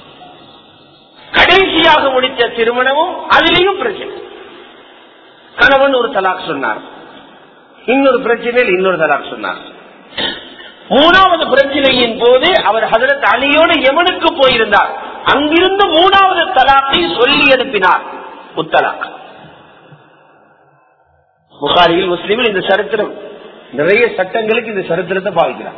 கடைசியாக முடித்த திருமணமும் அதிலேயும் பிரச்சனை. கணவன் ஒரு தலாக் சொன்னார், இன்னொரு பிரச்சனையில் இன்னொரு தலாக் சொன்னார். 3வது பிரச்சனையின் போது அவர் ஹஜ்ரத் அலியோடு யமனுக்கு போயிருந்தார். அங்கிருந்து 3வது தலாக்கை சொல்லி அனுப்பினார், முத்தலாக். புகாரியில் முஸ்லிமில் இந்த சரித்திரம், நிறைய சட்டங்களுக்கு இந்த சரித்திரத்தை பாவிக்கிறார்.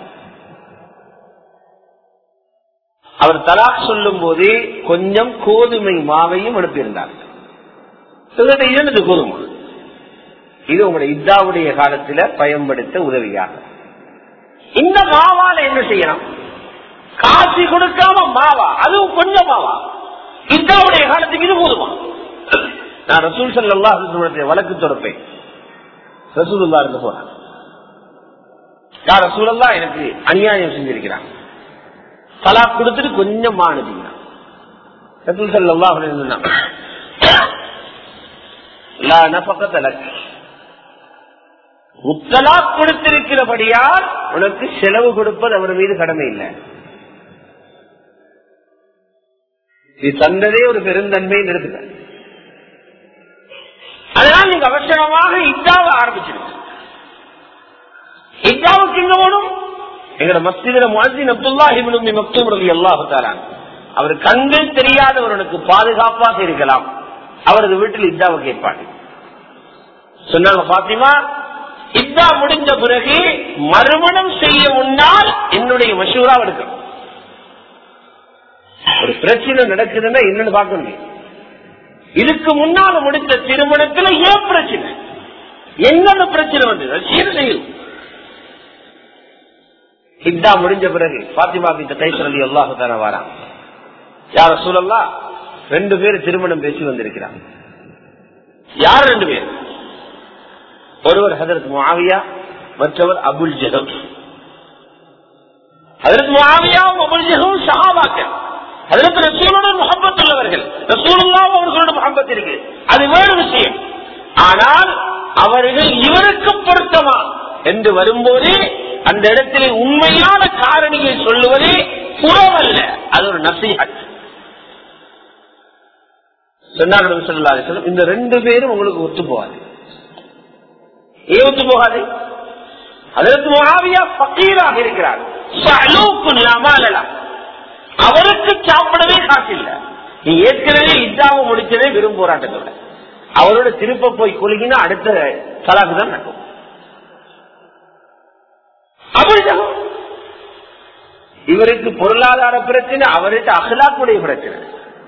அவர் தலாக் சொல்லும் போது கொஞ்சம் கோதுமை மாவையும் அனுப்பியிருந்தார். இது கோதுமை, இது உங்களுடைய இத்தாவுடைய காலத்தில் பயன்படுத்த உதவியாக. இந்த மாவால என்ன செய்யணும்? காசு கொடுக்காம மாவா, அதுவும் கொஞ்சம் மாவா. இத்தாவுடைய காலத்துக்கு இது போதுமா? நான் ரசூல் ஸல்லல்லாஹு அலைஹி வஸல்லம் வழக்கு தொடர்பேன். ரசூலுல்லாஹ் இருந்து போறாங்க, ரசூலுல்லாஹ் எனக்கு அநியாயம் செஞ்சிருக்கிறாங்க, தலாக் கொடுத்துட்டு கொஞ்சம் மானுதீங்க. ரசூல் ஸல்லல்லாஹு அலைஹி வஸல்லம் லா நஃபகத லக், முத்தலாக் கொடுத்திருக்கிறபடியால் உனக்கு செலவு கொடுப்பது அவர் மீது கடமை இல்லை. இது தந்ததே ஒரு பெருந்தன்மை நிறுத்துக்க. அதனால் நீங்க அவசரமாக இத்தாவை ஆரம்பிச்சிருங்க. இத்தாவுக்கு எங்க போகணும்? எங்கட மஸ்ஜிதுல முஅஸ்ஸின் அப்துல்லாஹ் இப்னு உம்மி மக்தூம் ரலியல்லாஹு தஆலா அவர் கண்கள் தெரியாதவனுக்கு பாதுகாப்பாக இருக்கலாம். அவரது வீட்டில் இத்தாவை கேட்பாங்க. சொன்னாங்க பாத்திமா, இத்தா முடிஞ்ச பிறகு மறுமணம் செய்ய முன்னால் என்னுடைய மஷூரா எடுக்கணும். ஒரு பிரச்சனை நடக்குதுன்னா என்னன்னு பார்க்கணும். இதுக்கு முன்னால முடித்த திருமணத்துல ஏன் பிரச்சனை, என்னென்ன பிரச்சனை வந்து இத்தா முடிஞ்ச பிறகு பாத்திமா பின்த் கைஸ் ரலியல்லாஹு தஆலா வராங்க. யா ரசூலல்லாஹ், 2 பேர் திருமணம் பேசி வந்திருக்கிறாங்க. யார் 2 பேர்? ஒருவர் ஹஜரத் முஆவியா, மற்றவர் அபுல் ஜஹம். ஹஜரத் முஆவியா அபுல் ஜஹம் சஹாபாக்கள். ஹஜரத் ரசூலோட முஹப்பத் உள்ளவர்கள், ரசூலுல்லாஹ் அவர்களோட முஹப்பத் இருக்கு, அது வேறு விஷயம். ஆனால் அவர்கள் இவருக்கு பொருத்தமா என்று வரும்போது அந்த இடத்திலே உண்மையான காரணியை சொல்லுவது புறமல்ல, அது ஒரு நசீஹத். சொன்னார்கள் ஸல்லல்லாஹு அலைஹி வஸல்லம், இந்த 2 பேரும் உங்களுக்கு ஒத்து போகாது. ஏன் ஒத்து போகாது? ஹஜரத் முஆவியா ஃபகீராக இருக்கிறார், ஸஅலூக்குன் லா மாலல, அவருக்கு சாப்பிடவே காசு இல்ல. நீ ஏற்கனவே இத்தாவை முடிச்சதே வெறும் போராட்டத்தோட, அவரோட திருப்ப போய் குலுங்கினா அடுத்த தலாக்கு தான் நடக்கும். இவருக்கு பொருளாதார பிரச்சனை, அவருக்கு அஹ்லாக்குடைய பிரச்சனை.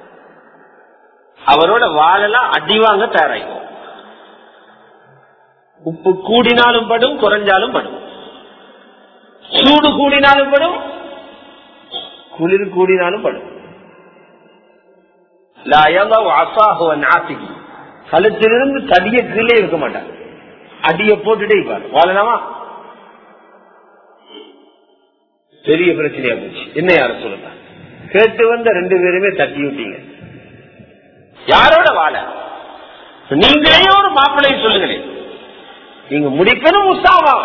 அவரோட வாழலாம் அடிவாங்க தயாராகும். உப்பு கூடினாலும் படும், குறைஞ்சாலும் படும். சூடு கூடினாலும் படும், குளிர் கூடினாலும் படும். கழுத்திலிருந்து தடிய கீழே இருக்க மாட்டாங்க, அடிய போட்டுட்டே இருப்பார். வாழலாமா? பெரிய பிரச்சனையா போச்சு. என்ன யார சொல்லுங்க, கேட்டு வந்த 2 பேருமே தட்டி விட்டீங்க. யாரோட வாழ? நீங்களே ஒரு மாப்பிள்ளையை சொல்லுங்களேன். நீங்க முடிக்கணும் உஸ்தாவாவ,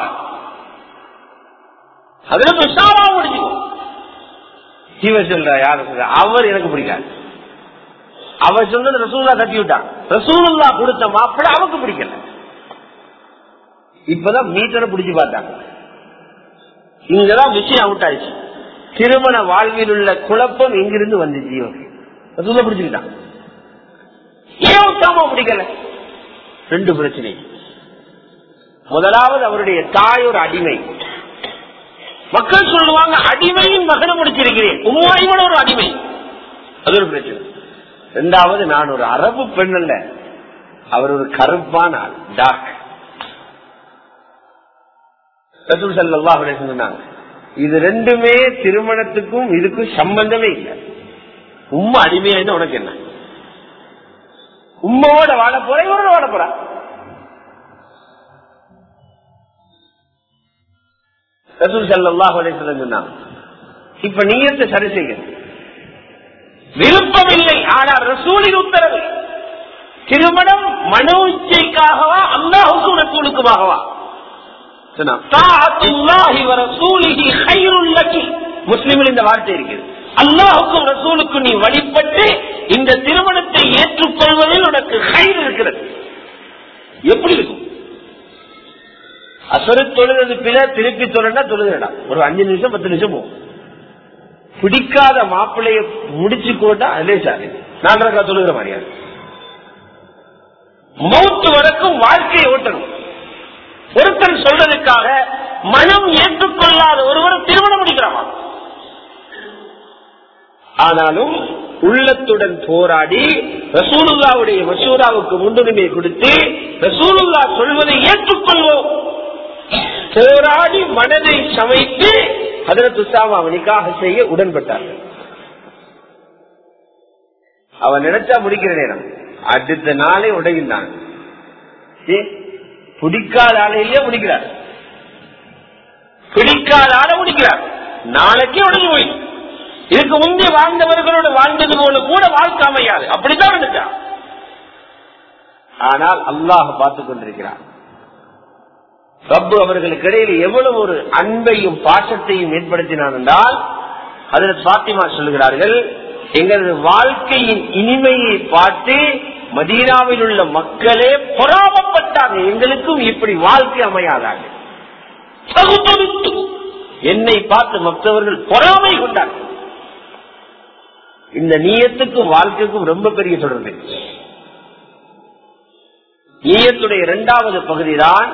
அதுல உஸ்தாவா முடிச்சுக்கோ. இவன் சொல்ற யார சொல்ற, அவர் எனக்கு பிடிக்காது. அவர் சொன்னது ரசூலுல்லாஹ் தட்டி விட்டான். ரசூலுல்லாஹ் கொடுத்த மாப்பிள்ளை அவருக்கு பிடிக்கல. இப்பதான் மீட்டரை பிடிச்சு பார்த்தாங்க. இங்கதான் விஷயம் அவுட் ஆயிடுச்சு. திருமண வாழ்வில் உள்ள குழப்பம் எங்கிருந்து வந்துச்சு? ரசூலுல்லாஹ் பிடிச்சுக்கிட்டான். ஏன் உத்தாமா பிடிக்கல? 2 பிரச்சனை. முதலாவது, அவருடைய தாய் ஒரு அடிமை. மக்கள் சொல்லுவாங்க, அடிமையின் மகனை முடிச்சிருக்கிறேன், உம்மாயிமோட ஒரு அடிமை, அது ஒரு பிரச்சனை. 2வது, நான் ஒரு அரபு பெண் அல்ல, அவர் ஒரு கருப்பான ஆள், டாக். ரசூல் ஸல்லல்லாஹு அலைஹி வஸல்லம் சொன்னாங்க, இது 2மே திருமணத்துக்கும் இதுக்கும் சம்பந்தமே இல்லை. உம்மா அடிமையா உனக்கு என்ன? உம்மோட வாழ போற, இவரோட வாழ போறா. ரசூல் ஸல்லல்லாஹு அலைஹி வஸல்லம் சொன்னாங்க, இப்ப நியத்தை சரி செய்ய விருப்பமில்லை, ஆனால் ரசூலின் உத்தரவு. திருமணம் மனோ இச்சைக்காகவா, அல்லாஹ்வுக்கும் ரசூலுக்குமாகவா? முஸ்லிமில் இந்த வார்த்தை இருக்குது. அல்லாஹுக்கும் ரசூலுக்கும் நீ வழிபட்டு இந்த திருமணத்தை ஏற்றுக்கொள்வதில் உனக்கு கைர் இருக்கிறது. எப்படி இருக்கும்? அசரு தொழுது பிற திருப்பி தொழுனா தொழுதுடா, ஒரு 5 நிமிஷம் 10 நிமிஷம் போகும். பிடிக்காத மாப்பிள்ளைய முடிச்சு போட்டா அதே சாரி 4 தொழுகிற மாதிரியாது. மௌத்து வரைக்கும் வாழ்க்கையை ஓட்டணும். ஒருத்தர் சொல்றதுக்காக மனம் ஏற்றுக்கொள்ளாத ஒருவர் திருமணம் முடிக்கிறாமா? ஆனாலும் உள்ளத்துடன் போராடி ரசூலுல்லாஹ்வுடைய மஷூராவுக்கு முன்னுரிமை கொடுத்து ரசூலுல்லாஹ் சொல்வதை ஏற்றுக்கொள்வோம். போராடி மனதை சமைத்து ஹஜ்ரத் உஸாமா நிக்காஹ் செய்ய உடன்பட்டார்கள். அவன் நினைச்சா முடிக்கிற நேரம், அடுத்த நாளே உடைகின்றான். பிடிக்காத ஆளையிலேயே முடிக்கிறார், பிடிக்காத ஆளை முடிக்கிறார், நாளைக்கே உடனே போய். இதுக்கு முந்தைய வாழ்ந்தவர்களோடு வாழ்ந்தது போல கூட வாழ்க்கை அமையாது, அப்படித்தான் நினைச்சா. ஆனால் அல்லாஹ் பார்த்துக் கொண்டிருக்கிறார். ரப்பு அவர்களுக்கு இடையில் எவ்வளவு ஒரு அன்பையும் பாசத்தையும் ஏற்படுத்தினான் என்றால், ஹஜ்ரத் ஃபாத்திமா சொல்லுகிறார்கள், எங்களது வாழ்க்கையின் இனிமையை பார்த்து மதீனாவில் உள்ள மக்களே பொறாமப்பட்டாங்க, எங்களுக்கும் இப்படி வாழ்க்கை அமையாதாங்க. என்னை பார்த்து மற்றவர்கள் பொறாமை கொண்டார்கள். இந்த நீயத்துக்கும் வாழ்க்கைக்கும் ரொம்ப பெரிய தொடர்பு. நீயத்துடைய இரண்டாவது பகுதிதான்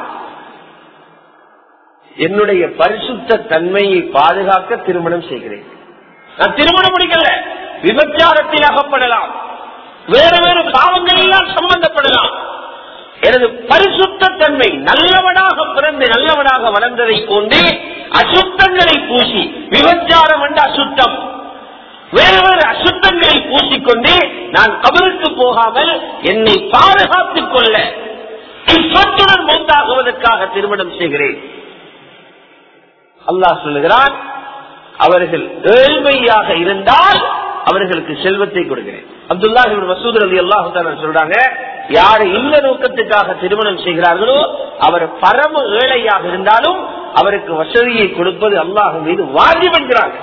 என்னுடைய பரிசுத்த தன்மையை பாதுகாக்க திருமணம் செய்கிறேன். நான் திருமணம் முடிக்கல, விபச்சாரத்தில் அகப்படலாம், வேறு வேறு பாவங்கள் எல்லாம் சம்பந்தப்படலாம். எனது பரிசுத்த தன்மை நல்லவனாக பிறந்து நல்லவனாக வளர்ந்ததை கொண்டு அசுத்தங்களை பூசி, விபச்சாரம் என்ற அசுத்தம், வேறு வேறு அசுத்தங்களை பூசிக்கொண்டு நான் கபருக்கு போகாமல் என்னை பாதுகாத்துக் கொள்ள இஸ்ஸத்துடன் மௌத்தாகுவதற்காக திருமணம் செய்கிறேன். அல்லாஹ் சொல்லுகிறான், அவர்கள் ஏழ்மையாக இருந்தால் அவர்களுக்கு செல்வத்தை கொடுக்கிறேன். அப்துல்லாஹ் இப்னு மஸ்ஊத் ரலியல்லாஹு தஆலா சொல்றாங்க, யார் இல்ல நோக்கத்துக்காக திருமணம் செய்கிறார்களோ அவர் பரம ஏழையாக இருந்தாலும் அவருக்கு வசதியை கொடுப்பது அல்லாஹ் மீது வாஜிப் என்கிறார்கள்.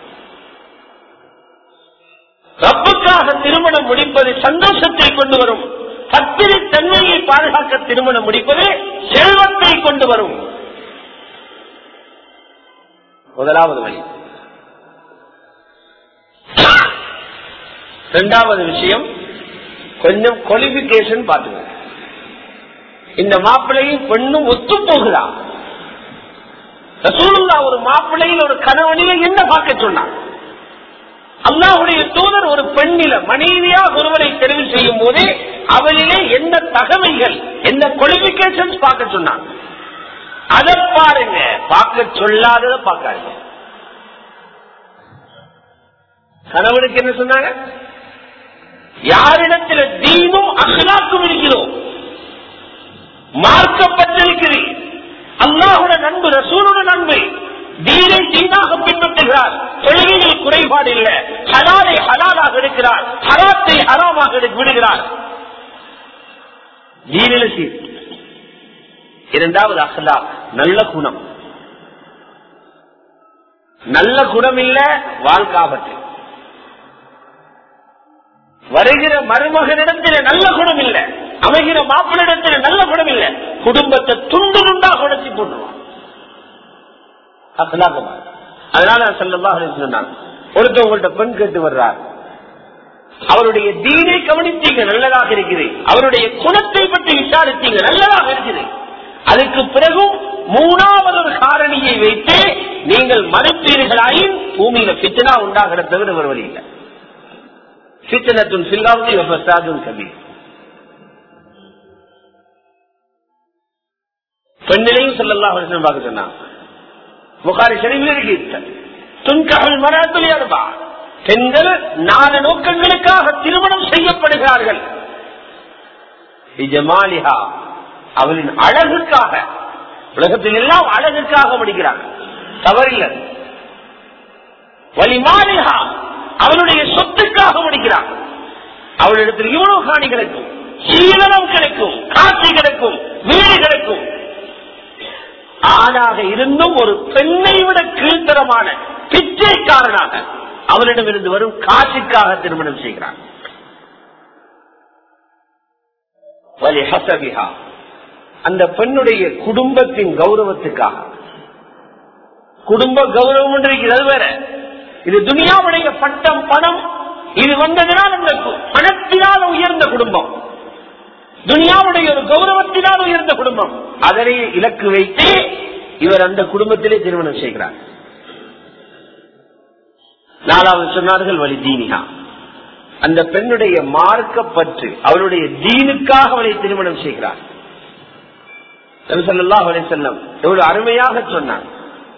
ரப்புக்காக திருமணம் முடிப்பது சந்தோஷத்தை கொண்டு வரும். பத்திரி தன்மையை பாதுகாக்க திருமணம் முடிப்பது செல்வத்தை கொண்டு வரும். முதலாவது வழி. இரண்டாவது விஷயம், கொஞ்சம் குவாலிபிகேஷன் பார்த்துங்க. இந்த மாப்பிள்ளையும் பெண்ணும் ஒத்து போகுதா? ரசூலுல்லாஹ் ஒரு மாப்பிள்ளையில் ஒரு கணவனில என்ன பார்க்க சொன்னார்? அல்லாஹ்வுடைய தூதர் ஒரு பெண்ணில மனைவியாக ஒருவரை தெரிவு செய்யும் போது அவளிலே என்ன தகவல்கள், என்ன குவாலிபிகேஷன்ஸ் பார்க்க சொன்னார்? அதை பாருங்க, பார்க்க சொல்லாததை பார்க்காது. கணவனுக்கு என்ன சொன்னாங்க? யாரிடத்தில் தீனும் அஹ்லாக்கும் இருக்கிறோம், மார்க்கப்பட்டிருக்கிறேன், அல்லாஹ்வுடைய நண்பு, ரசூலுடைய நண்பு, தீனை தீனாக பின்பற்றுகிறார், தொழுகையில் குறைபாடு இல்லை, ஹலாலை ஹலாலாக எடுக்கிறார், ஹராத்தை ஹராமாக விடுகிறார், தீனில சீர். இரண்டாவது அஹ்லாக், நல்ல குணம். நல்ல குணம் இல்ல வாழ்க்காபத்து. வருகிற மருமகனிடத்தில் நல்ல குணம் இல்ல, அமைகிற மாப்பிள்ளிடத்தில் நல்ல குணம் இல்ல, குடும்பத்தை துண்டு துண்டாக உடைச்சி போட்டுருவான். அதனால ஸல்லல்லாஹு அலைஹி வஸல்லம் ஒருத்தவங்கள்ட்ட பெண் கேட்டு வர்றார், அவருடைய தீனை கவனித்தீங்க, நல்லதாக இருக்குது, அவருடைய குணத்தை பற்றி விசாரித்தீங்க, நல்லதாக இருக்குது. அதுக்கு பிறகும் மூணாவது ஒரு காரணியை வைத்து நீங்கள் மறுப்பீர்களாயின் பூமியில ஃபித்னா உண்டாகிற தவிர ஒரு வழி இல்லை. ஃபித்னத்துன் ஃபில் அர்தி வ ஃபஸாதுன் கபீர். பெண்ணிலையும் ஸல்லல்லாஹு அலைஹி வஸல்லம் பார்க்க சொன்னாங்க. புகாரி ஷரீஃபில் இருக்கு, துன்கஹுல் மர்அத்து லிஅர்பா, பெண்கள் 4 நோக்கங்களுக்காக திருமணம் செய்யப்படுகிறார்கள். பிஜமாலிஹா, அவளின் அழகுக்காக. உலகத்தில் எல்லாம் அழகுக்காக முடிக்கிறார்கள், தவறில்லை. வலிமாலிஹா, அவளுடைய சொத்துக்காக முடிக்கிறார். அவளிடத்தில் இவ்வளவு காணி கிடைக்கும், சீலனம் கிடைக்கும், காட்சி கிடைக்கும், வீடு கிடைக்கும். ஆணாக இருந்தும் ஒரு பெண்ணை விட கீழ்த்தரமான பிச்சைக்காரனாக அவளிடம் இருந்து வரும் காட்சிக்காக திருமணம் செய்கிறார். வலிஹஸபிஹா, அந்த பெண்ணுடைய குடும்பத்தின் கௌரவத்துக்காக. குடும்ப கௌரவம் என்று இருக்கிறது வேற, இது துனியாவுடைய பட்டம் பணம், இது வந்ததினால் அந்த பணத்தினால் உயர்ந்த குடும்பம், துனியாவுடைய ஒரு கௌரவத்தினால் உயர்ந்த குடும்பம். அதனை இலக்கு வைத்து இவர் அந்த குடும்பத்திலே திருமணம் செய்கிறார். 4வது சொன்னார்கள் வலி தீனிகா, அந்த பெண்ணுடைய மார்க்கப்பற்று, அவருடைய தீனுக்காக அவளை திருமணம் செய்கிறார். நபி ஸல்லல்லாஹு அலைஹி வஸல்லம் எவ்வளவு அருமையாக சொன்னார்,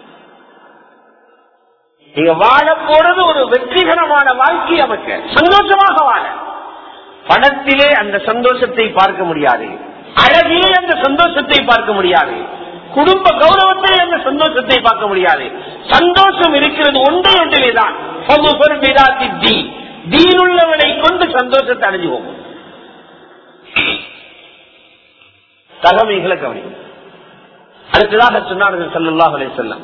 நீங்க வாழ போறது ஒரு வெற்றிகரமான வாழ்க்கை அமைக்க, சந்தோஷமாக வாழ. பணத்திலே அந்த சந்தோஷத்தை பார்க்க முடியாது, அழகிலே அந்த சந்தோஷத்தை பார்க்க முடியாது, குடும்ப கௌரவத்திலே அந்த சந்தோஷத்தை பார்க்க முடியாது. சந்தோஷம் இருக்கிறது ஒன்றே ஒன்றிலேதான், தீனுள்ளவனை கொண்டு சந்தோஷத்தை அடைஞ்சுவோம். தகமைகளை கவனிக்கும். அடுத்ததாக சொன்னார்கள் ஸல்லல்லாஹு அலைஹி வஸல்லம்,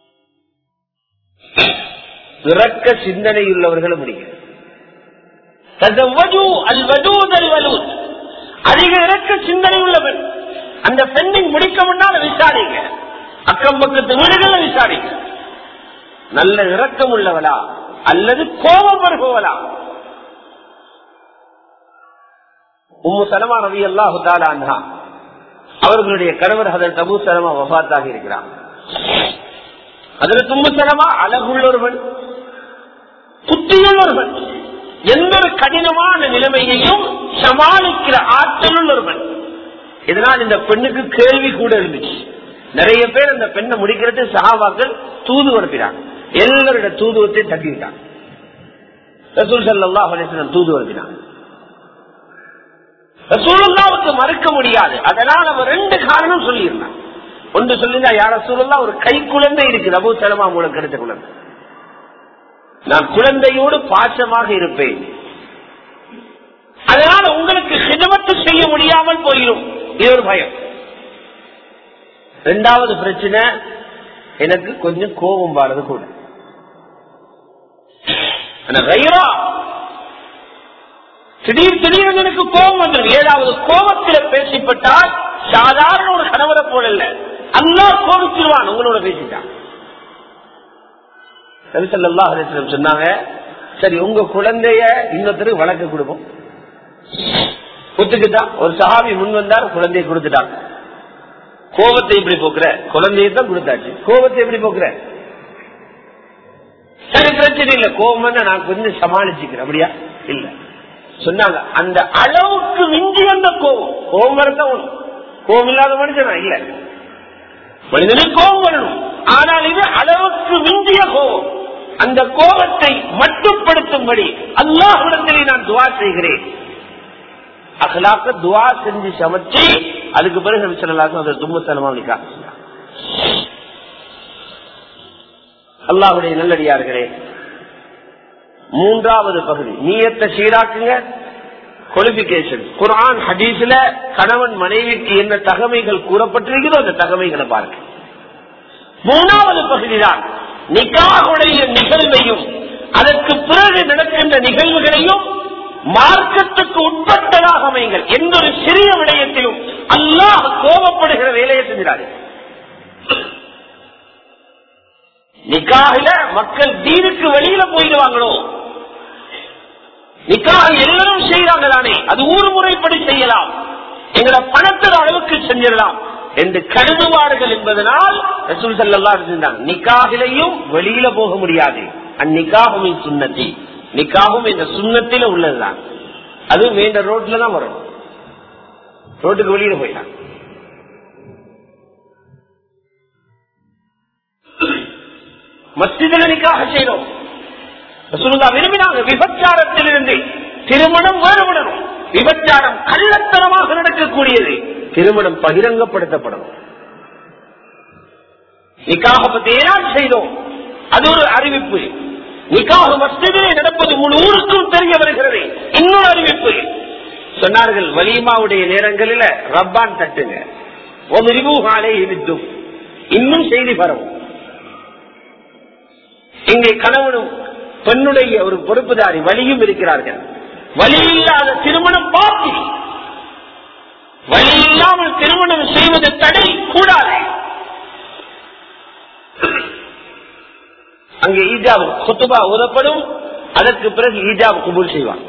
இரக்க சிந்தனையுள்ளவர்களும் முடியும். அதிக இறக்க சிந்தனை உள்ளவன். அந்த பெண்ணின் முடிக்க முன்னால விசாரிங்க, அக்கம் பக்கத்து வீடுகள் விசாரிங்க, நல்ல இரக்கம் உள்ளவளா அல்லது கோபம் வருபவளா. உம்மு சலமா ரலியல்லாஹு தஆலா அன்ஹா அவர்களுடைய கணவர் ஹஜ்ரத் அபூ சலமா வஃபாத்தாக இருக்கிறார். ஹஜ்ரத் உம்மு சலமா அழகுள்ளவர்கள், புத்தியுள்ளவர்கள், எந்த ஒரு கடினமான நிலைமையையும் சமாளிக்கிற ஆற்றல் உள்ளவர்கள். இதனால் இந்த பெண்ணுக்கு கேள்வி கூட இருந்துச்சு. நிறைய பேர் அந்த பெண்ணை முடிக்கிறது சஹாபாக்கள் தூது அனுப்பினாங்க, எல்லாருடைய தூதுவத்தை தட்டிவிட்டாங்க. ரசூல் ஸல்லல்லாஹு அலைஹி வஸல்லம் தூது அனுப்பினாங்க. ரசூலுல்லாஹ்வுக்கு மறுக்க முடியாது. அதனால் அவர் 2 காரணம் சொல்லியிருந்தார். ஒன்று சொல்லிருந்தா, யா ரசூலுல்லாஹ், ஒரு கை குழந்தை இருக்குது, அபூ சலமா மூலம் கிடைத்த குழந்தை, நான் குழந்தையோடு பாசமாக இருப்பேன், அதனால உங்களுக்கு ஹிதமத்து செய்ய முடியாமல் போயிடும், இது ஒரு பயம். 2வது பிரச்சனை, எனக்கு கொஞ்சம் கோபம் வாரது கூட. திடீர் எனக்கு கோபம் வந்துடும். 7வது கோபத்தில் பேசிப்பட்டால் சாதாரண ஒரு கணவரை போல இல்ல, அல்லாஹ் கோபிச்சிருவான் உங்களோட பேசிட்டான். நபி ஸல்லல்லாஹு அலைஹி வஸல்லம் சொன்னாங்க, சரி உங்க குழந்தைய இன்னொருத்தருக்கு வளர்க்க கொடுப்போம். ஒத்துக்கிட்டான். ஒரு சஹாபி முன் வந்தார், குழந்தையை கொடுத்துட்டாங்க. கோபத்தை எப்படி போக்குற? குழந்தையை தான் கொடுத்தாச்சு, கோபத்தை எப்படி போக்குற? சரி பிரச்சனை இல்ல, கோபம் வந்து நான் கொஞ்சம் சமாளிச்சுக்கிறேன். அப்படியா? இல்ல சொன்னாங்க, அந்த அளவுக்கு மிஞ்சி வந்த கோபம். கோபம் வரத்தான், கோபம் இல்லாத மனுஷனா இல்ல, மனிதனுக்கு கோபம் வரணும், ஆனால் இது அளவுக்கு மிஞ்சிய கோபம். அந்த கோபத்தை மட்டுப்படுத்தும்படி அல்லாஹ்விடத்திலே நான் துஆ செய்கிறேன். அகலாக்க துஆ செஞ்சு சமைச்சு அதுக்கு பிறகு நபி ஸல்லல்லாஹு அலைஹி வஸல்லம் உம்மு சலமா நிக்காஹ் செஞ்சாங்க. அல்லாஹ்வுடைய நல்லடியார்களே, 3வது பகுதி நியத்தை சீராக்குங்க. குவாலிபிகேஷன். குர்ஆன் ஹதீஸ்ல கணவன் மனைவிக்கு என்ன தகமைகள் கூறப்பட்டிருக்கிறதோ அந்த தகமைகளை பாருங்க. 3வது பகுதிதான் நிக்காஹுடைய நிகழ்வையும் அதற்கு பிறகு நடக்கின்ற நிகழ்வுகளையும் மார்க்கத்துக்கு உட்பட்டதாக அமைங்கள். எந்த ஒரு சிறிய விடயத்திலும் அல்லாஹ் கோபப்படுகிற வேலையை செஞ்சாரு. நிக்காஹில மக்கள் தீனுக்கு வெளியில போயிடுவாங்களோ, நிக்காஹ் எல்லாரும் செய்யறாங்க தானே, அது ஊர் முறைப்படி செய்யலாம், எங்களை பணத்தின் அளவுக்கு செஞ்சிடலாம் என்று கருதுவார்கள் என்பதனால் ரசூல் ஸல்லல்லாஹு அலைஹி வஸல்லம் நிக்காஹிலையும் வெளியில போக முடியாது. அந்நிக்காஹும் சுன்னத்தி, நிக்காஹும் இந்த சுன்னத்தில உள்ளதுதான். அது வேண்ட ரோட்ல தான் வரணும், ரோட்டுக்கு வெளியில போயிட்டாங்க. மஸ்ஜிதில் நிக்காஹ் செய்யணும். ரசூலுல்லாஹ் விரும்பினாங்க விபச்சாரத்திலிருந்து திருமணம் வேறுபடணும். விபச்சாரம் கள்ளத்தனமாக நடக்கக்கூடியது, திருமணம் பகிரங்கப்படுத்தப்படணும். நிக்காஹ் பத்தி ஏன் செய்தோம், அது ஒரு அறிவிப்பு. நிக்காஹ் மஸ்ஜிதிலே நடப்பது முழு ஊருக்கும் தெரிய வருகிறது. இன்னொரு அறிவிப்பு சொன்னார்கள், வலீமாவுடைய நேரங்களில் ரப்பான் தட்டுங்க, ஒரு ரிபூஹாலே இருந்தும் இன்னும் செய்தி பரவும். இங்கே கணவனும் பெண்ணுடைய ஒரு பொறுப்புதாரி வலியும் இருக்கிறார்கள். வலி இல்லாத திருமணம் பாக்கி, வலி இல்லாமல் திருமணம் செய்வது தடை கூடாது. அங்கே ஈஜாப் குத்துபா ஓதப்படும், அதற்கு பிறகு ஈஜாப் குபூல் செய்வார்.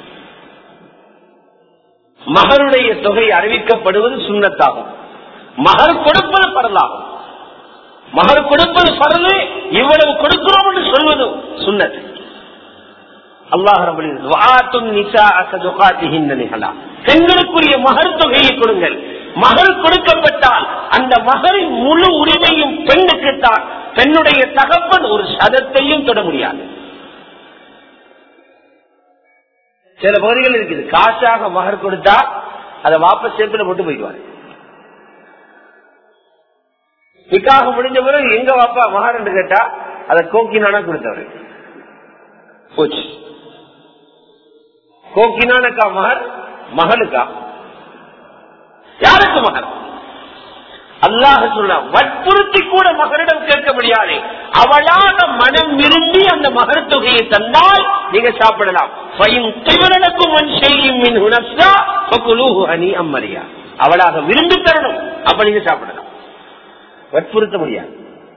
மகருடைய தொகை அறிவிக்கப்படுவது சுன்னத்தாகும். மகர் கொடுப்பது பரலாகும். மகர் கொடுப்பது பரது, இவ்வளவு கொடுக்கிறோம் என்று சொல்வது சுன்னத். அல்லாஹ் ரப்பல் இஸ்ஸத் வஆத்துன் நிஸாஅ ஸதுகாத்திஹின்ன, பெண்களுக்குரிய மகர் தொகையை கொடுங்கள். மகர் கொடுக்கப்பட்டால் அந்த மகரின் முழு உரிமையும் பெண்ணுக்குத்தான். பெண்ணுடைய தகப்பன் ஒரு சதத்தையும் தொட முடியாது. சில பகுதிகள் இருக்குது, காசாக மகர் கொடுத்தா அதை வாபஸ் சேர்த்துல போட்டு போயிடுவாரு. நிக்காக முடிஞ்ச பிறகு எங்க வாப்பா மகர் என்று கேட்டா அதை கோக்கினானா கொடுத்தவரு போச்சு. கோக்கினானக்கா மகர், மகளுக்கா? யாருக்கு மகர்? அல்லாஹ் சொல்ற வற்புறுத்தி கூட மகரிடம் கேட்க முடியாது. அவளாக மனம் விரும்பி அந்த மகர் தொகையை தந்தால் நீங்க சாப்பிடலாம். அவளாக விரும்பி தரணும், அப்ப நீங்க சாப்பிடலாம், வற்புறுத்த முடியாது.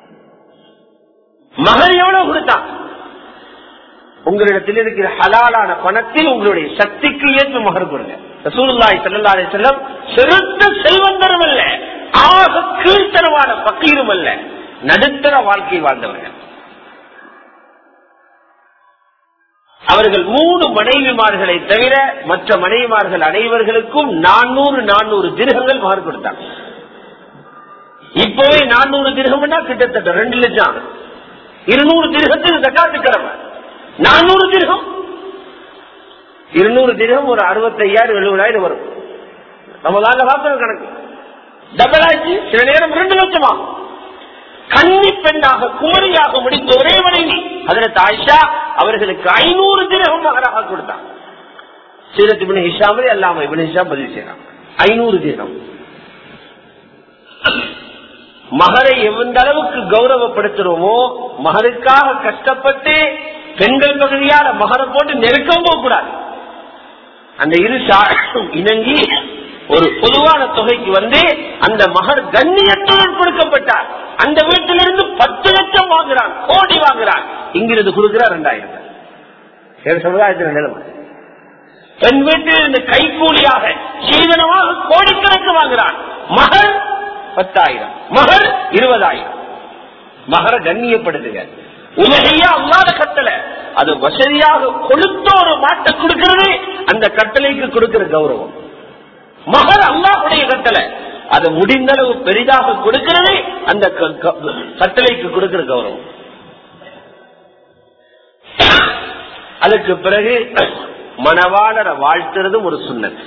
மகர் எவ்வளவு கொடுத்தான்? உங்களிடத்தில் இருக்கிற ஹலாலான பணத்தில் உங்களுடைய சக்திக்கு ஏற்ற மகர் கொடுங்க. ரசூலுல்லாஹி ஸல்லல்லாஹு அலைஹி வஸல்லம் சிறந்த செல்வந்தரும் அல்ல, ஆக கீழ்த்தரமான பக்கீரும் அல்ல, நடுத்தர வாழ்க்கை வாழ்ந்தவர்கள். அவர்கள் 3 மனைவிமார்களை தவிர மற்ற மனைவிமார்கள் அனைவர்களுக்கும் 400 திர்ஹங்கள் மகர் கொடுத்தாங்க. இப்பவே 400 திர்ஹம்னா கிட்டத்தட்ட 2 லட்சம். 200 திர்ஹத்துக்கு ஜகாத் கடமை. 400 திர்ஹம், 200 திர்ஹம் ஒரு 65,000-70,000 வரும். ரமலான்ல பார்க்கிற கணக்கு டபுள் ஆச்சு. சில நேரம் 2 லட்சமா. கன்னி பெண்ணாக குமரியாக முடித்த ஒரே மனைவி ஹஜ்ரத் ஆயிஷா அவர்களுக்கு 500 திர்ஹம் மகராக கொடுத்தார். சீரத் இப்னு ஹிஷாம் அல்லாம இப்னு ஹிஷாம் பதிவு செய்யறாங்க 500 திர்ஹம். மகரை எந்த அளவுக்கு கௌரவப்படுத்துறோமோ, மகருக்காக கஷ்டப்பட்டு பெண்கள் பகுதியால மகரை போட்டு நெருக்கவும் போகக்கூடாது. அந்த இரு இணங்கி ஒரு பொதுவான தொகைக்கு வந்து அந்த மகர் கண்ணியத்துடன் கொடுக்கப்பட்டார். அந்த வீட்டிலிருந்து 10 லட்சம் வாங்குறான், கோடி வாங்குறான், இங்கிருந்து கொடுக்கிறார் 2000. சமுதாயத்தின் நிலைமை. பெண் வீட்டில் இருந்து கைக்கூலியாக சீதனமாக கோடிக்கணக்கு வாங்குறான். மகர் 10,000, மகர் 20,000. மகரை கண்ணியப்படுத்துங்க. உலகையா அல்லாத கட்டளை, அது வசதியாக கொடுத்த ஒரு மாட்டை கொடுக்கிறது அந்த கட்டளைக்கு கொடுக்கிற கௌரவம். மகர் அல்லாஹ்வுடைய கட்டளை, அதை முடிந்த அளவு பெரிதாக கொடுக்கிறது அந்த கட்டளைக்கு கொடுக்கிற கௌரவம். அதுக்கு பிறகு மணவாளரை வாழ்த்துறதும் ஒரு சுன்னத்.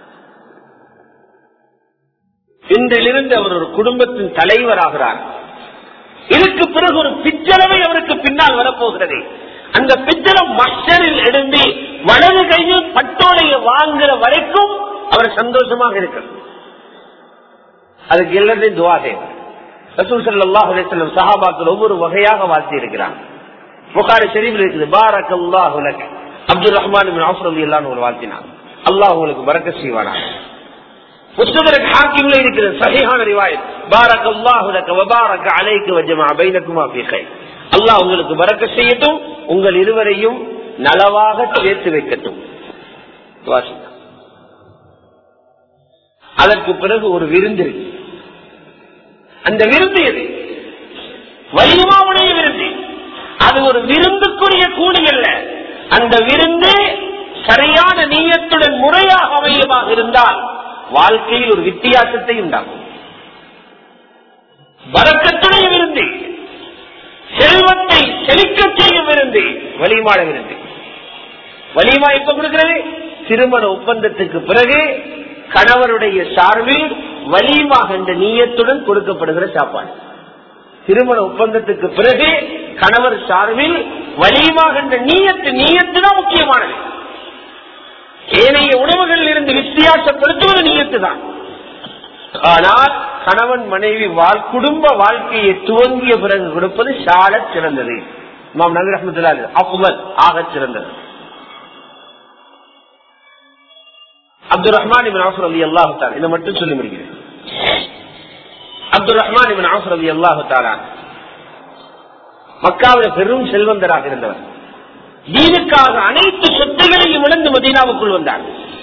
இன்றிலிருந்து அவர் ஒரு குடும்பத்தின் தலைவராகிறார். இதுக்கு பிறகு ஒரு பிச்சளவை அவருக்கு பின்னால் வரப்போகிறது. அந்த பிச்சளம் மஸ்டரில் எழுந்து வலது கையில் பட்டோலையை வாங்குற வரைக்கும் அவர் சந்தோஷமாக இருக்கிறார். அதுக்கு எல்லாத்தையும் துஆ செய்வார். ரசூல் ஸல்லல்லாஹு அலைஹி வஸல்லம் சஹாபாக்கள் ஒவ்வொரு வகையாக வாழ்த்தி இருக்கிறாங்க. புகாரி ஷரீஃபில் இருக்குது, பாரக்கல்லாஹு லக். அப்துல் ரஹ்மான் இப்னு அவ்ஃப் ரலியல்லாஹு அன்ஹு வாழ்த்தினார், அல்லாஹ் உங்களுக்கு பரக்கத் செய்வானாக. முஸ்தத்ரக் ஹாக்கிம்ல இருக்கிற சஹீஹான ரிவாயத், பாரக்கல்லாஹு லக் வ பாரக அலைக வ ஜமஅ பைனகுமா ஃபீ கைர். அல்லாஹ் உங்களுக்கு பரக்கத் செய்யட்டும், உங்கள் இருவரையும் நலவாக சேர்த்து வைக்கட்டும். அதற்கு பிறகு ஒரு விருந்து இருக்கு. அந்த விருந்து எது? வலிமாவுடைய விருந்து. அது ஒரு விருந்துக்குரிய கூலி அல்ல. அந்த விருந்து சரியான நீயத்துடன் முறையாக அமையமாக இருந்தால் வாழ்க்கையில் ஒரு வித்தியாசத்தை உண்டாகும். பரக்கத்துடைய விருந்து, செல்வத்தை செழிக்க செய்யும் விருந்து வலிமாட விருந்து. வலிமா எப்ப கொடுக்கிறது? திருமண ஒப்பந்தத்துக்கு பிறகு கணவருடைய சார்பில் வலிமா என்ற நீயத்துடன் கொடுக்கப்படுகிற சாப்பாடு. திருமண ஒப்பந்தத்துக்கு பிறகு கணவர் சார்பில் வலிமா என்ற நீயத்து தான் முக்கியமானது. ஏனைய உணவுகளில் இருந்து வித்தியாசப்படுத்துவது நீயத்து தான். ஆனால் கணவன் மனைவி குடும்ப வாழ்க்கையை துவங்கிய பிறகு கொடுப்பது சால சிறந்தது. இமாம் நபி ரஹ்மத்துல்லாஹி அலைஹி அஃதல், ஆக சிறந்தது. அப்துல் ரஹ்மான் இப்னு அவ்ஃப் ரலியல்லாஹு தஆலா, இதை மட்டும் சொல்லி முடிக்கிறேன். அப்துல் ரஹ்மான் இப்னு அவ்ஃப் ரலியல்லாஹு தஆலா மக்காவில் பெரும் செல்வந்தராக இருந்தவர். தீனுக்காக அனைத்து சொத்துகளையும் இழந்து மதீனாவுக்குள் வந்தார்.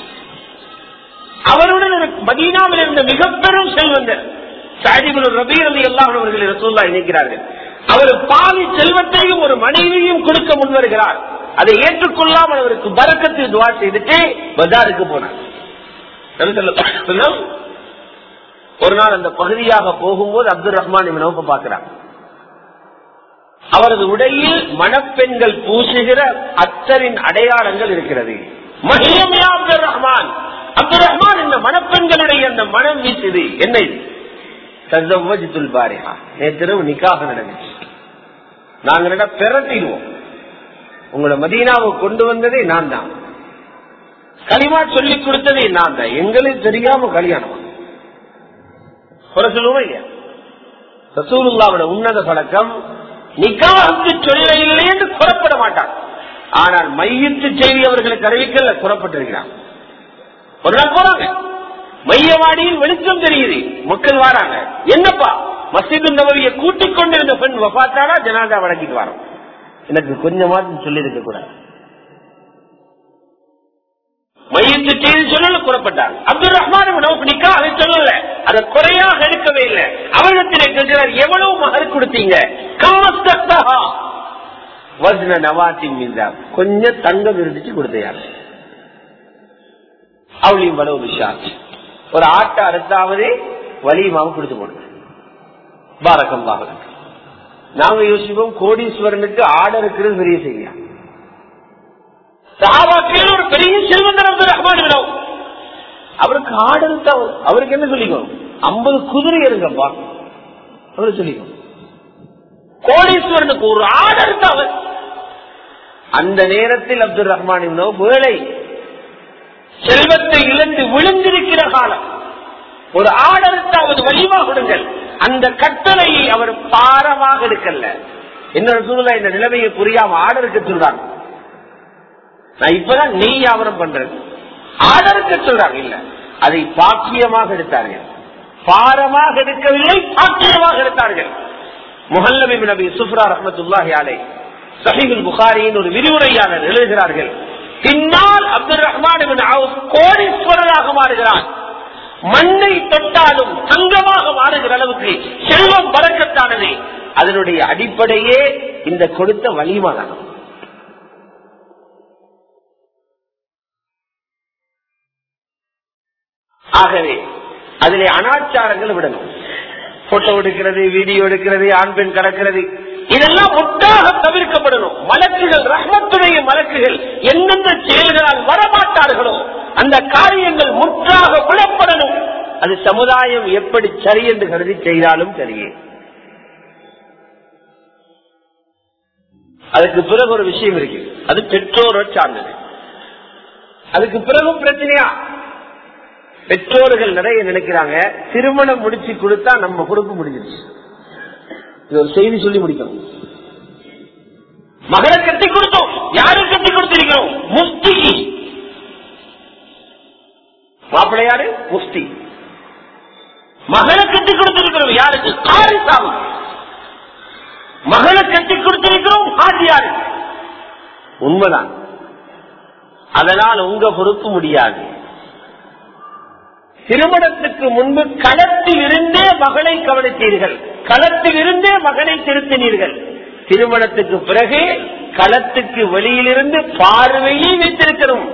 அவருடன் மதீனாவில் இருந்த மிக பெரும் செல்வந்தர் சஅத் இப்னு ரபீ ரலியல்லாஹு அன்ஹு அவர்களை ரசூலுல்லாஹ் இணைக்கிறார்கள். அவர் பாதி செல்வத்தையும் ஒரு மனைவியும் கொடுக்க முன்வருகிறார். அதை ஏற்றுக்கொள்ளாமல் அவருக்கு பரக்கத்து துஆ செய்துட்டு பஜாருக்கு போனார். ஒரு நாள் அந்த பகுதியாக போகும்போது அப்துல் ரஹ்மான் இப்னு அவ்ஃப் பார்க்கிறார். அவரது உடையில் மணப்பெண்கள் பூசுகிற அத்தரின் அடையாளங்கள் இருக்கிறது. மஹியம் யா அப்துல் ரஹ்மான், அப்துல் ரஹ்மான், இந்த மணப்பெண்களுடைய அந்த மனம் வீசுது. என்ன இது? தஸவ்வஜ்துல் பாரிஹா, நேற்று நிக்காஹ் நடந்துச்சு. நாங்க பெறட்டிடுவோம். உங்களை மதீனாவுக்கு கொண்டு வந்ததே நான் தான், களிமா சொல்லிக் கொடுத்ததே நான் தான், எங்களுக்கு தெரியாம கல்யாணம். குறை சொல்லுவோமா இல்லையா? ரசூலுல்லாஹ்வுடைய உன்னத பழக்கம் நிக்காஹுக்கு சொல்ல இல்லை என்று புறப்பட மாட்டார். ஆனால் மையத்து செய்தி அவர்களுக்கு அறிவிக்கல புறப்பட்டிருக்கிறார். ஒரு நாள் போறாங்க, மையவாடியில் வெளிச்சம் தெரியுது, மக்கள் வராங்க. என்னப்பா மஸ்ஜிது நபவியை கூட்டிக் கொண்டிருந்த பெண் வஃபாத்தாரா, ஜனாதா வழங்கிட்டு வரோம். எனக்கு கொஞ்சமாவது சொல்லி இருக்க கூடாது. மையத்து செய்தி சொல்லல புறப்பட்டார். அப்துல் ரஹ்மான் நிக்காஹ் சொல்லல, அதை குறையாக எடுக்கவே இல்லை. அவரிடத்திலே கேட்கிறார், எவ்வளவு மகர் கொடுத்தீங்க? கொஞ்சம் தங்கம் இருந்துச்சு கொடுத்தார். அவளையும் வளவு விஷயம் ஒரு ஆட்டை அறுத்தாவது வலியுமாவும் கொடுத்து போடுங்க. பாரகம் பாகம். நாங்க யோசிப்போம் கோடீஸ்வரனுக்கு ஆர்டர் இருக்கிறது பெரிய செய்யா. சஹாபாக்கள் ஒரு பெரிய செல்வந்தர் அப்துல் ரஹ்மான் வினவ், அவருக்கு ஆர்டர் தான். அவருக்கு என்ன சொல்லிக்கணும்? 50 குதிரை இருங்கப்பா அவரு சொல்லிக்கணும். கோடீஸ்வரனுக்கு ஒரு ஆர்டர் தான். அந்த நேரத்தில் அப்துல் ரஹ்மான் வினவ் வேலை செல்வத்தை இழந்து விழுந்திருக்கிற காலம். ஒரு ஆர்டருத்தாவது வலிமா கொடுங்கள். அந்த கட்டளையை அவர் பாரமாக எடுக்கல. என்ன சூழ்நிலை இந்த நிலைமையை புரியாம ஆர்டருக்கு சொல்றாங்க. நான் இப்பதான் நெய் வியாபாரம் பண்றேன், ஆர்டருக்கு சொல்றாங்க. இல்ல, அதை பாக்கியமாக எடுத்தார்கள். பாரமாக எடுக்கவில்லை, பாக்கியமாக எடுத்தார்கள். முஹல்லப் இப்னு அபி சுஃப்ரா ரஹ்மத்துல்லாஹி அலைஹி ஸஹீஹுல் புகாரியின் ஒரு விரிவுரையாளர் எழுதுகிறார்கள், பின்னால் அப்துல் ரஹ்மான் இப்னு அவுஃப் கோடீஸ்வரராக மாறுகிறார். மண்ணை தொட்டாலும் தங்கமாக மாறுகிற அளவுக்கு செல்வம் பறக்கத்தானது. அதனுடைய அடிப்படையே இந்த கொடுத்த வலிமாதான். ஆகவே அதிலே அனாச்சாரங்கள் விடணும். போட்டோ எடுக்கிறது, வீடியோ எடுக்கிறது, ஆண் பெண் கலக்கிறது, இதெல்லாம் முற்றாக தவிர்க்கப்படணும். மலக்குகள், ரஹ்மத்துடைய மலக்குகள் எந்தெந்த செயல்களால் வரமாட்டார்களோ அந்த காரியங்கள் முற்றாக விடப்படணும். அது சமுதாயம் எப்படி சரி என்று கருதி செய்தாலும் சரியே. அதுக்கு பிறகு ஒரு விஷயம் இருக்கு, அது பெற்றோரை சார்ந்தது. அதுக்கு பிறகும் பிரச்சனையா? பெற்றோர்கள் நிறைய நினைக்கிறாங்க, திருமணம் முடிச்சு கொடுத்தா நம்ம பொறுப்பு முடிஞ்சிருச்சு. இது ஒரு செய்தி சொல்லி முடிக்கணும். மகளை கட்டி கொடுத்தோம், யாரும் கட்டி கொடுத்திருக்கிறோம்? முஃப்தி. மாப்பிள்ளை யாரு? முஃப்தி. மகளை கட்டி கொடுத்திருக்கிறோம் யாருக்கு? காரிசாமி. மகளை கட்டி கொடுத்திருக்கிறோம் ஹாஜியாரு. உண்மைதான். அதனால் உங்க பொறுப்பு முடியாது. திருமணத்துக்கு முன்பு களத்தில் இருந்தே மகளை கவனித்தீர்கள், களத்தில் இருந்தே மகனை திருத்தினீர்கள். திருமணத்துக்கு பிறகு களத்துக்கு வெளியிலிருந்து பார்வையை வைத்திருக்கிறோம்.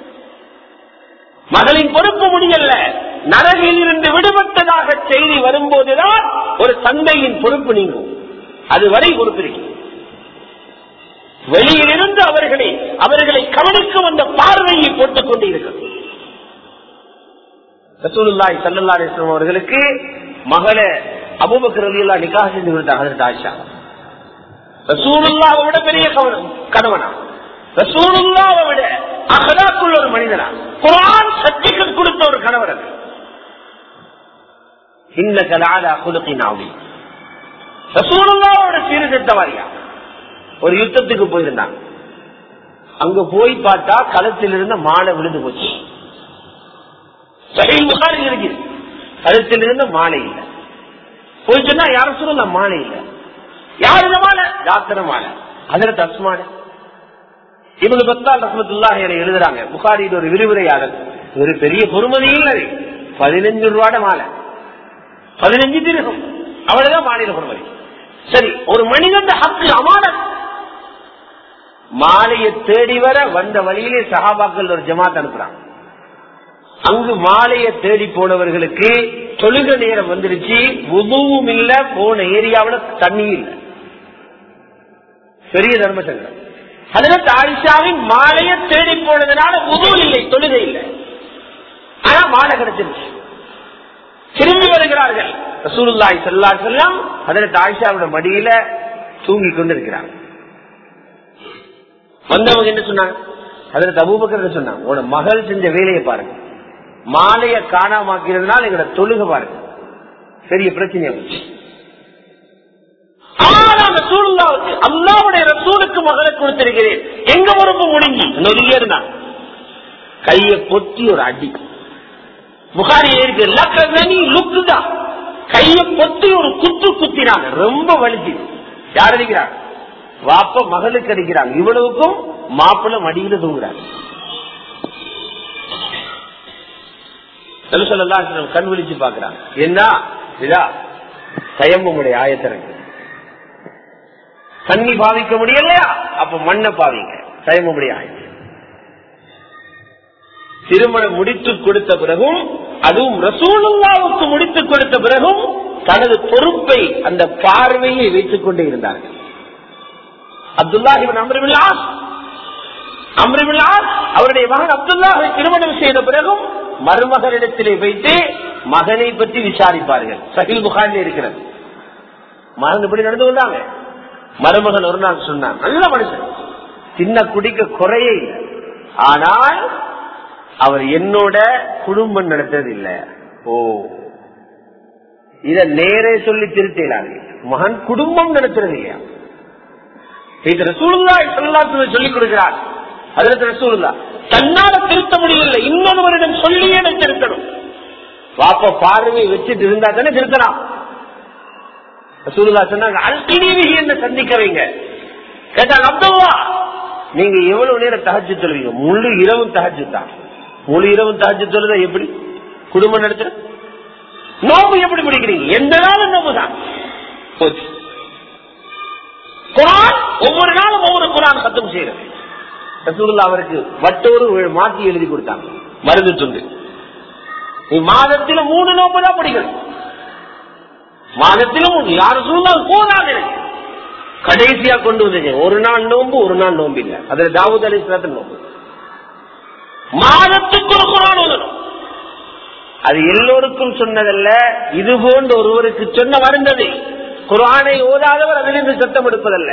மகளின் பொறுப்பு முடியல. நரகில் இருந்து விடுபட்டதாக செய்தி வரும்போதுதான் ஒரு தந்தையின் பொறுப்பு நீங்கும். அதுவரை பொறுப்பிருக்கும். வெளியிலிருந்து அவர்களை கவனிக்க வந்த பார்வையை போட்டுக் கொண்டிருக்கிறது. ரசூலுல்லாஹி ஸல்லல்லாஹு அலைஹி வஸல்லம் அவர்களுக்கு மகளை அபூபக்கர் ரலியல்லாஹு நிக்காஹ் செஞ்சு கொடுத்தாங்க. ஹஜ்ரத் ஆயிஷா ரசூலுல்லாஹ்வை விட பெரிய கணவனா, ரசூலுல்லாஹ்வை விட அஹ்லாக்குள்ள ஒரு மனிதனா, குர்ஆன் சர்டிபிகேட் கொடுத்த ஒரு கணவர். இன்னக லஅலா குலுகின் அஸீம். ரசூலுல்லாஹ்வோட சீர்திருத்தவாரியா ஒரு யுத்தத்துக்கு போயிருந்தாங்க. அங்க போய் பார்த்தா களத்தில் இருந்த மாலை விழுந்து போச்சு. சஹீஹ் புகாரி இருக்கு, கழுத்தில் இருந்த மாலை இல்லை. போய் சொன்னா யாரும் சொல்ல மாலை இல்லை. யார் இந்த மாலை? டாக்டர் மாலை. ஹஜ்ரத் அஸ்மான் இப்னு பத்தால் ரஹ்மத்துல்லாஹி அலைஹி எழுதுறாங்க, புகாரியில் ஒரு விரிவுரையாளர், ஒரு பெரிய பொறுமதி இல்லை, 15 ரூபாட மாலை, 15 திர்ஹம், அவ்வளவுதான் மாலையில பொறுமதி. சரி, ஒரு மனிதன் ஹக்கு அமானத். மாலையை தேடி வர வந்த வழியிலே சஹாபாக்கள் ஒரு ஜமாத் அனுப்புறாங்க. அங்கு மாலையை தேடி போனவர்களுக்கு தொழுக நேரம் வந்துருச்சு, வுதுவும் இல்ல, போன ஏரியாவில் தண்ணி இல்லை. பெரிய தர்மசங்கரம். ஹஜ்ரத் ஆயிஷாவின் மாலையை தேடி போனதுனால வுது இல்லை, தொழுகை இல்லை. ஆனா மாலை கிடைச்சிருச்சு. திரும்பி வருகிறார்கள். ரசூலுல்லாஹி ஸல்லல்லாஹு அலைஹி வஸல்லம் ஹஜ்ரத் ஆயிஷாவோட மடியில தூங்கி கொண்டிருக்கிறாங்க. வந்தவங்க என்ன சொன்னாங்க? ஹஜ்ரத் அபூபக்கர் சொன்னாங்க, உன மகள் செஞ்ச வேலையை பாருங்க, மாலைய காணாமாக்கிறதுனால எங்களோட தொழுக பாருங்க. பெரிய பிரச்சனையா போச்சு. ரசூலுல்லாஹ்வுக்கு அல்லாஹ்வுடைய ரசூலுக்கு மகளை கொடுத்திருக்கிறேன், எங்க உறுப்பு முடிஞ்சு நொடியே இருந்தான். கையை பொத்தி ஒரு அடி. புகாரி இருக்கு லுக்குதா, கையை பொத்தி ஒரு குத்து குத்தினாங்க, ரொம்ப வலிச்சு. யார் அடிக்கிறாங்க? வாப்ப மகளுக்கு அடிக்கிறாங்க. இவ்வளவுக்கும் மாப்பிள்ள மடியில தூங்குறாங்க. கண் விழிச்சு பாக்குறாங்க. என்ன இதா தயம்புடைய ஆயத்திறங்க தண்ணி பாவிக்க முடியலையா, அப்ப மண்ணை பாவிங்க. தயம்புடைய ஆயத்தம் திருமணம் முடித்து கொடுத்த பிறகும், அதுவும் ரசூலுல்லாஹ்வுக்கு முடித்து கொடுத்த பிறகும் தனது பொறுப்பை அந்த பார்வையை வைத்துக் கொண்டே இருந்தார்கள். Abdullah ibn Amr ibn As அவருடைய மகன் அப்துல்லாஹை திருமணம் செய்த பிறகும் மருமகனிடத்திலே வைத்து மகனை பற்றி விசாரிப்பார்கள். சஹீஹ் புகாரில் இருக்கிறது. மகன் இப்படி நடந்து கொண்டாங்க. மருமகன் ஒரு நாள் சொன்னான், நல்ல மனுஷன், சின்ன குடிக்க குறையே இல்லை, ஆனால் அவர் என்னோட குடும்பம் நடத்தது இல்லை. ஓ, இத நேரே சொல்லி திருத்தலாங்க. மகன் குடும்பம் நடத்துறது இல்லையா? இது ரசூலுல்லாஹி ஸல்லல்லாஹு அலைஹி வஸல்லம் சொல்லிக் கொடுக்கிறார். ஹஜ்ரத் ரசூலுல்லாஹ் தன்னால திருத்த முடியவில்லை, இன்னொருவரிடம் சொல்லியே திருத்தணும். பாப்பா பார்வை வச்சுட்டு இருந்தா தானே திருத்தலாம். ரசூலுல்லாஹ் சொன்னாங்க, அல்கினீவி என்ன சந்திக்க வைங்க. கேட்டாங்க, அப்துல்லா நீங்க எவ்வளவு நேரம் தஹஜ்ஜுத் தொழுவீங்க? முழு இரவும் தஹஜ்ஜுத் தான். முழு இரவும் தஹஜ்ஜுத் தொழுதா எப்படி குடும்பம் நடத்துற? நோம்பு எப்படி பிடிக்கிறீங்க? எந்த நாளும் நோம்பு தான். குர்ஆன் ஒவ்வொரு நாளும் ஒவ்வொரு குர்ஆன் கத்தம் செய்யறது. ரசூலுல்லாஹ் அவருக்கு வட்டோரு மாற்றி எழுதி கொடுத்தாங்க, மருந்து துண்டு. நீ மாதத்தில 3 நோம்பு தான் பிடிக்கணும். மாதத்திலும் யாரும் ரசூலுல்லாஹ் போதாது. கடைசியா கொண்டு வந்தீங்க ஒரு நாள் நோம்பு, ஒரு நாள் நோம்பு இல்ல. அதுல தாவூத் அலைஹிஸ்ஸலாம் நோம்பு. மாதத்துக்கு ஒரு குர்ஆன் ஓதணும். அது எல்லோருக்கும் சொன்னதல்ல, இது போன்ற ஒருவருக்கு சொன்ன மருந்தது. குர்ஆனை ஓதாதவர் அதிலிருந்து சத்தம் எடுப்பதல்ல.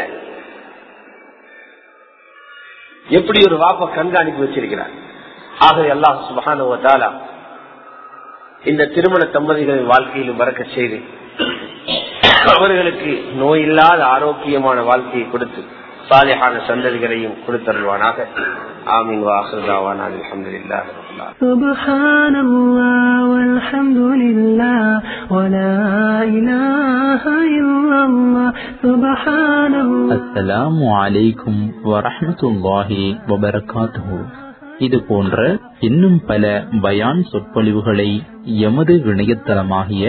எப்படி ஒரு வாப்ப கண்காணிப்பு வச்சிருக்கிறார். ஆகவே அல்லாஹ் சுப்ஹானஹு வ தஆலா இந்த திருமண தம்பதிகளின் வாழ்க்கையிலும் பரக்கத் செய்து அவர்களுக்கு நோய் இல்லாத ஆரோக்கியமான வாழ்க்கையை கொடுத்து சாலிஹான சந்ததிகளையும் கொடுத்தருள்வானாக. ஆமீன். வாஹிரு தஅவானா அல்ஹம்துலில்லாஹி ரப்பில் ஆலமீன். சுப்ஹானல்லாஹ் வல்ஹம்துலில்லாஹ் வலா இலாஹா இல்லல்லாஹ் சுப்ஹானல்லாஹ். அஸ்ஸலாமு அலைக்கும் வரஹ்மத்துல்லாஹி வபரகாத்துஹு. இது போன்ற இன்னும் பல பயான் சொற்பொழிவுகளை எமது இணையதளமாகிய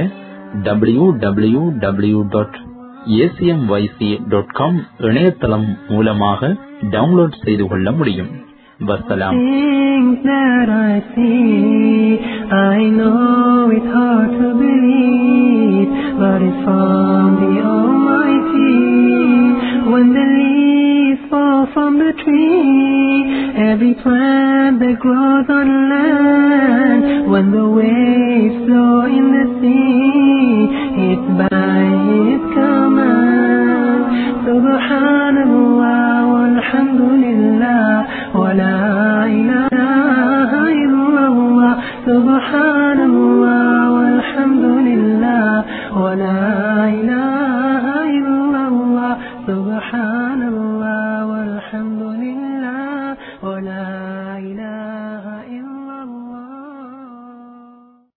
www.acmyc.com இணையதளம் மூலமாக டவுன்லோட் செய்து கொள்ள முடியும். வஸ்ஸலாம். Things that I see, I know it's hard to believe, but it's from the Almighty. When the leaves fall from the tree, every plant that grows on land, when the waves flow in the sea, it's by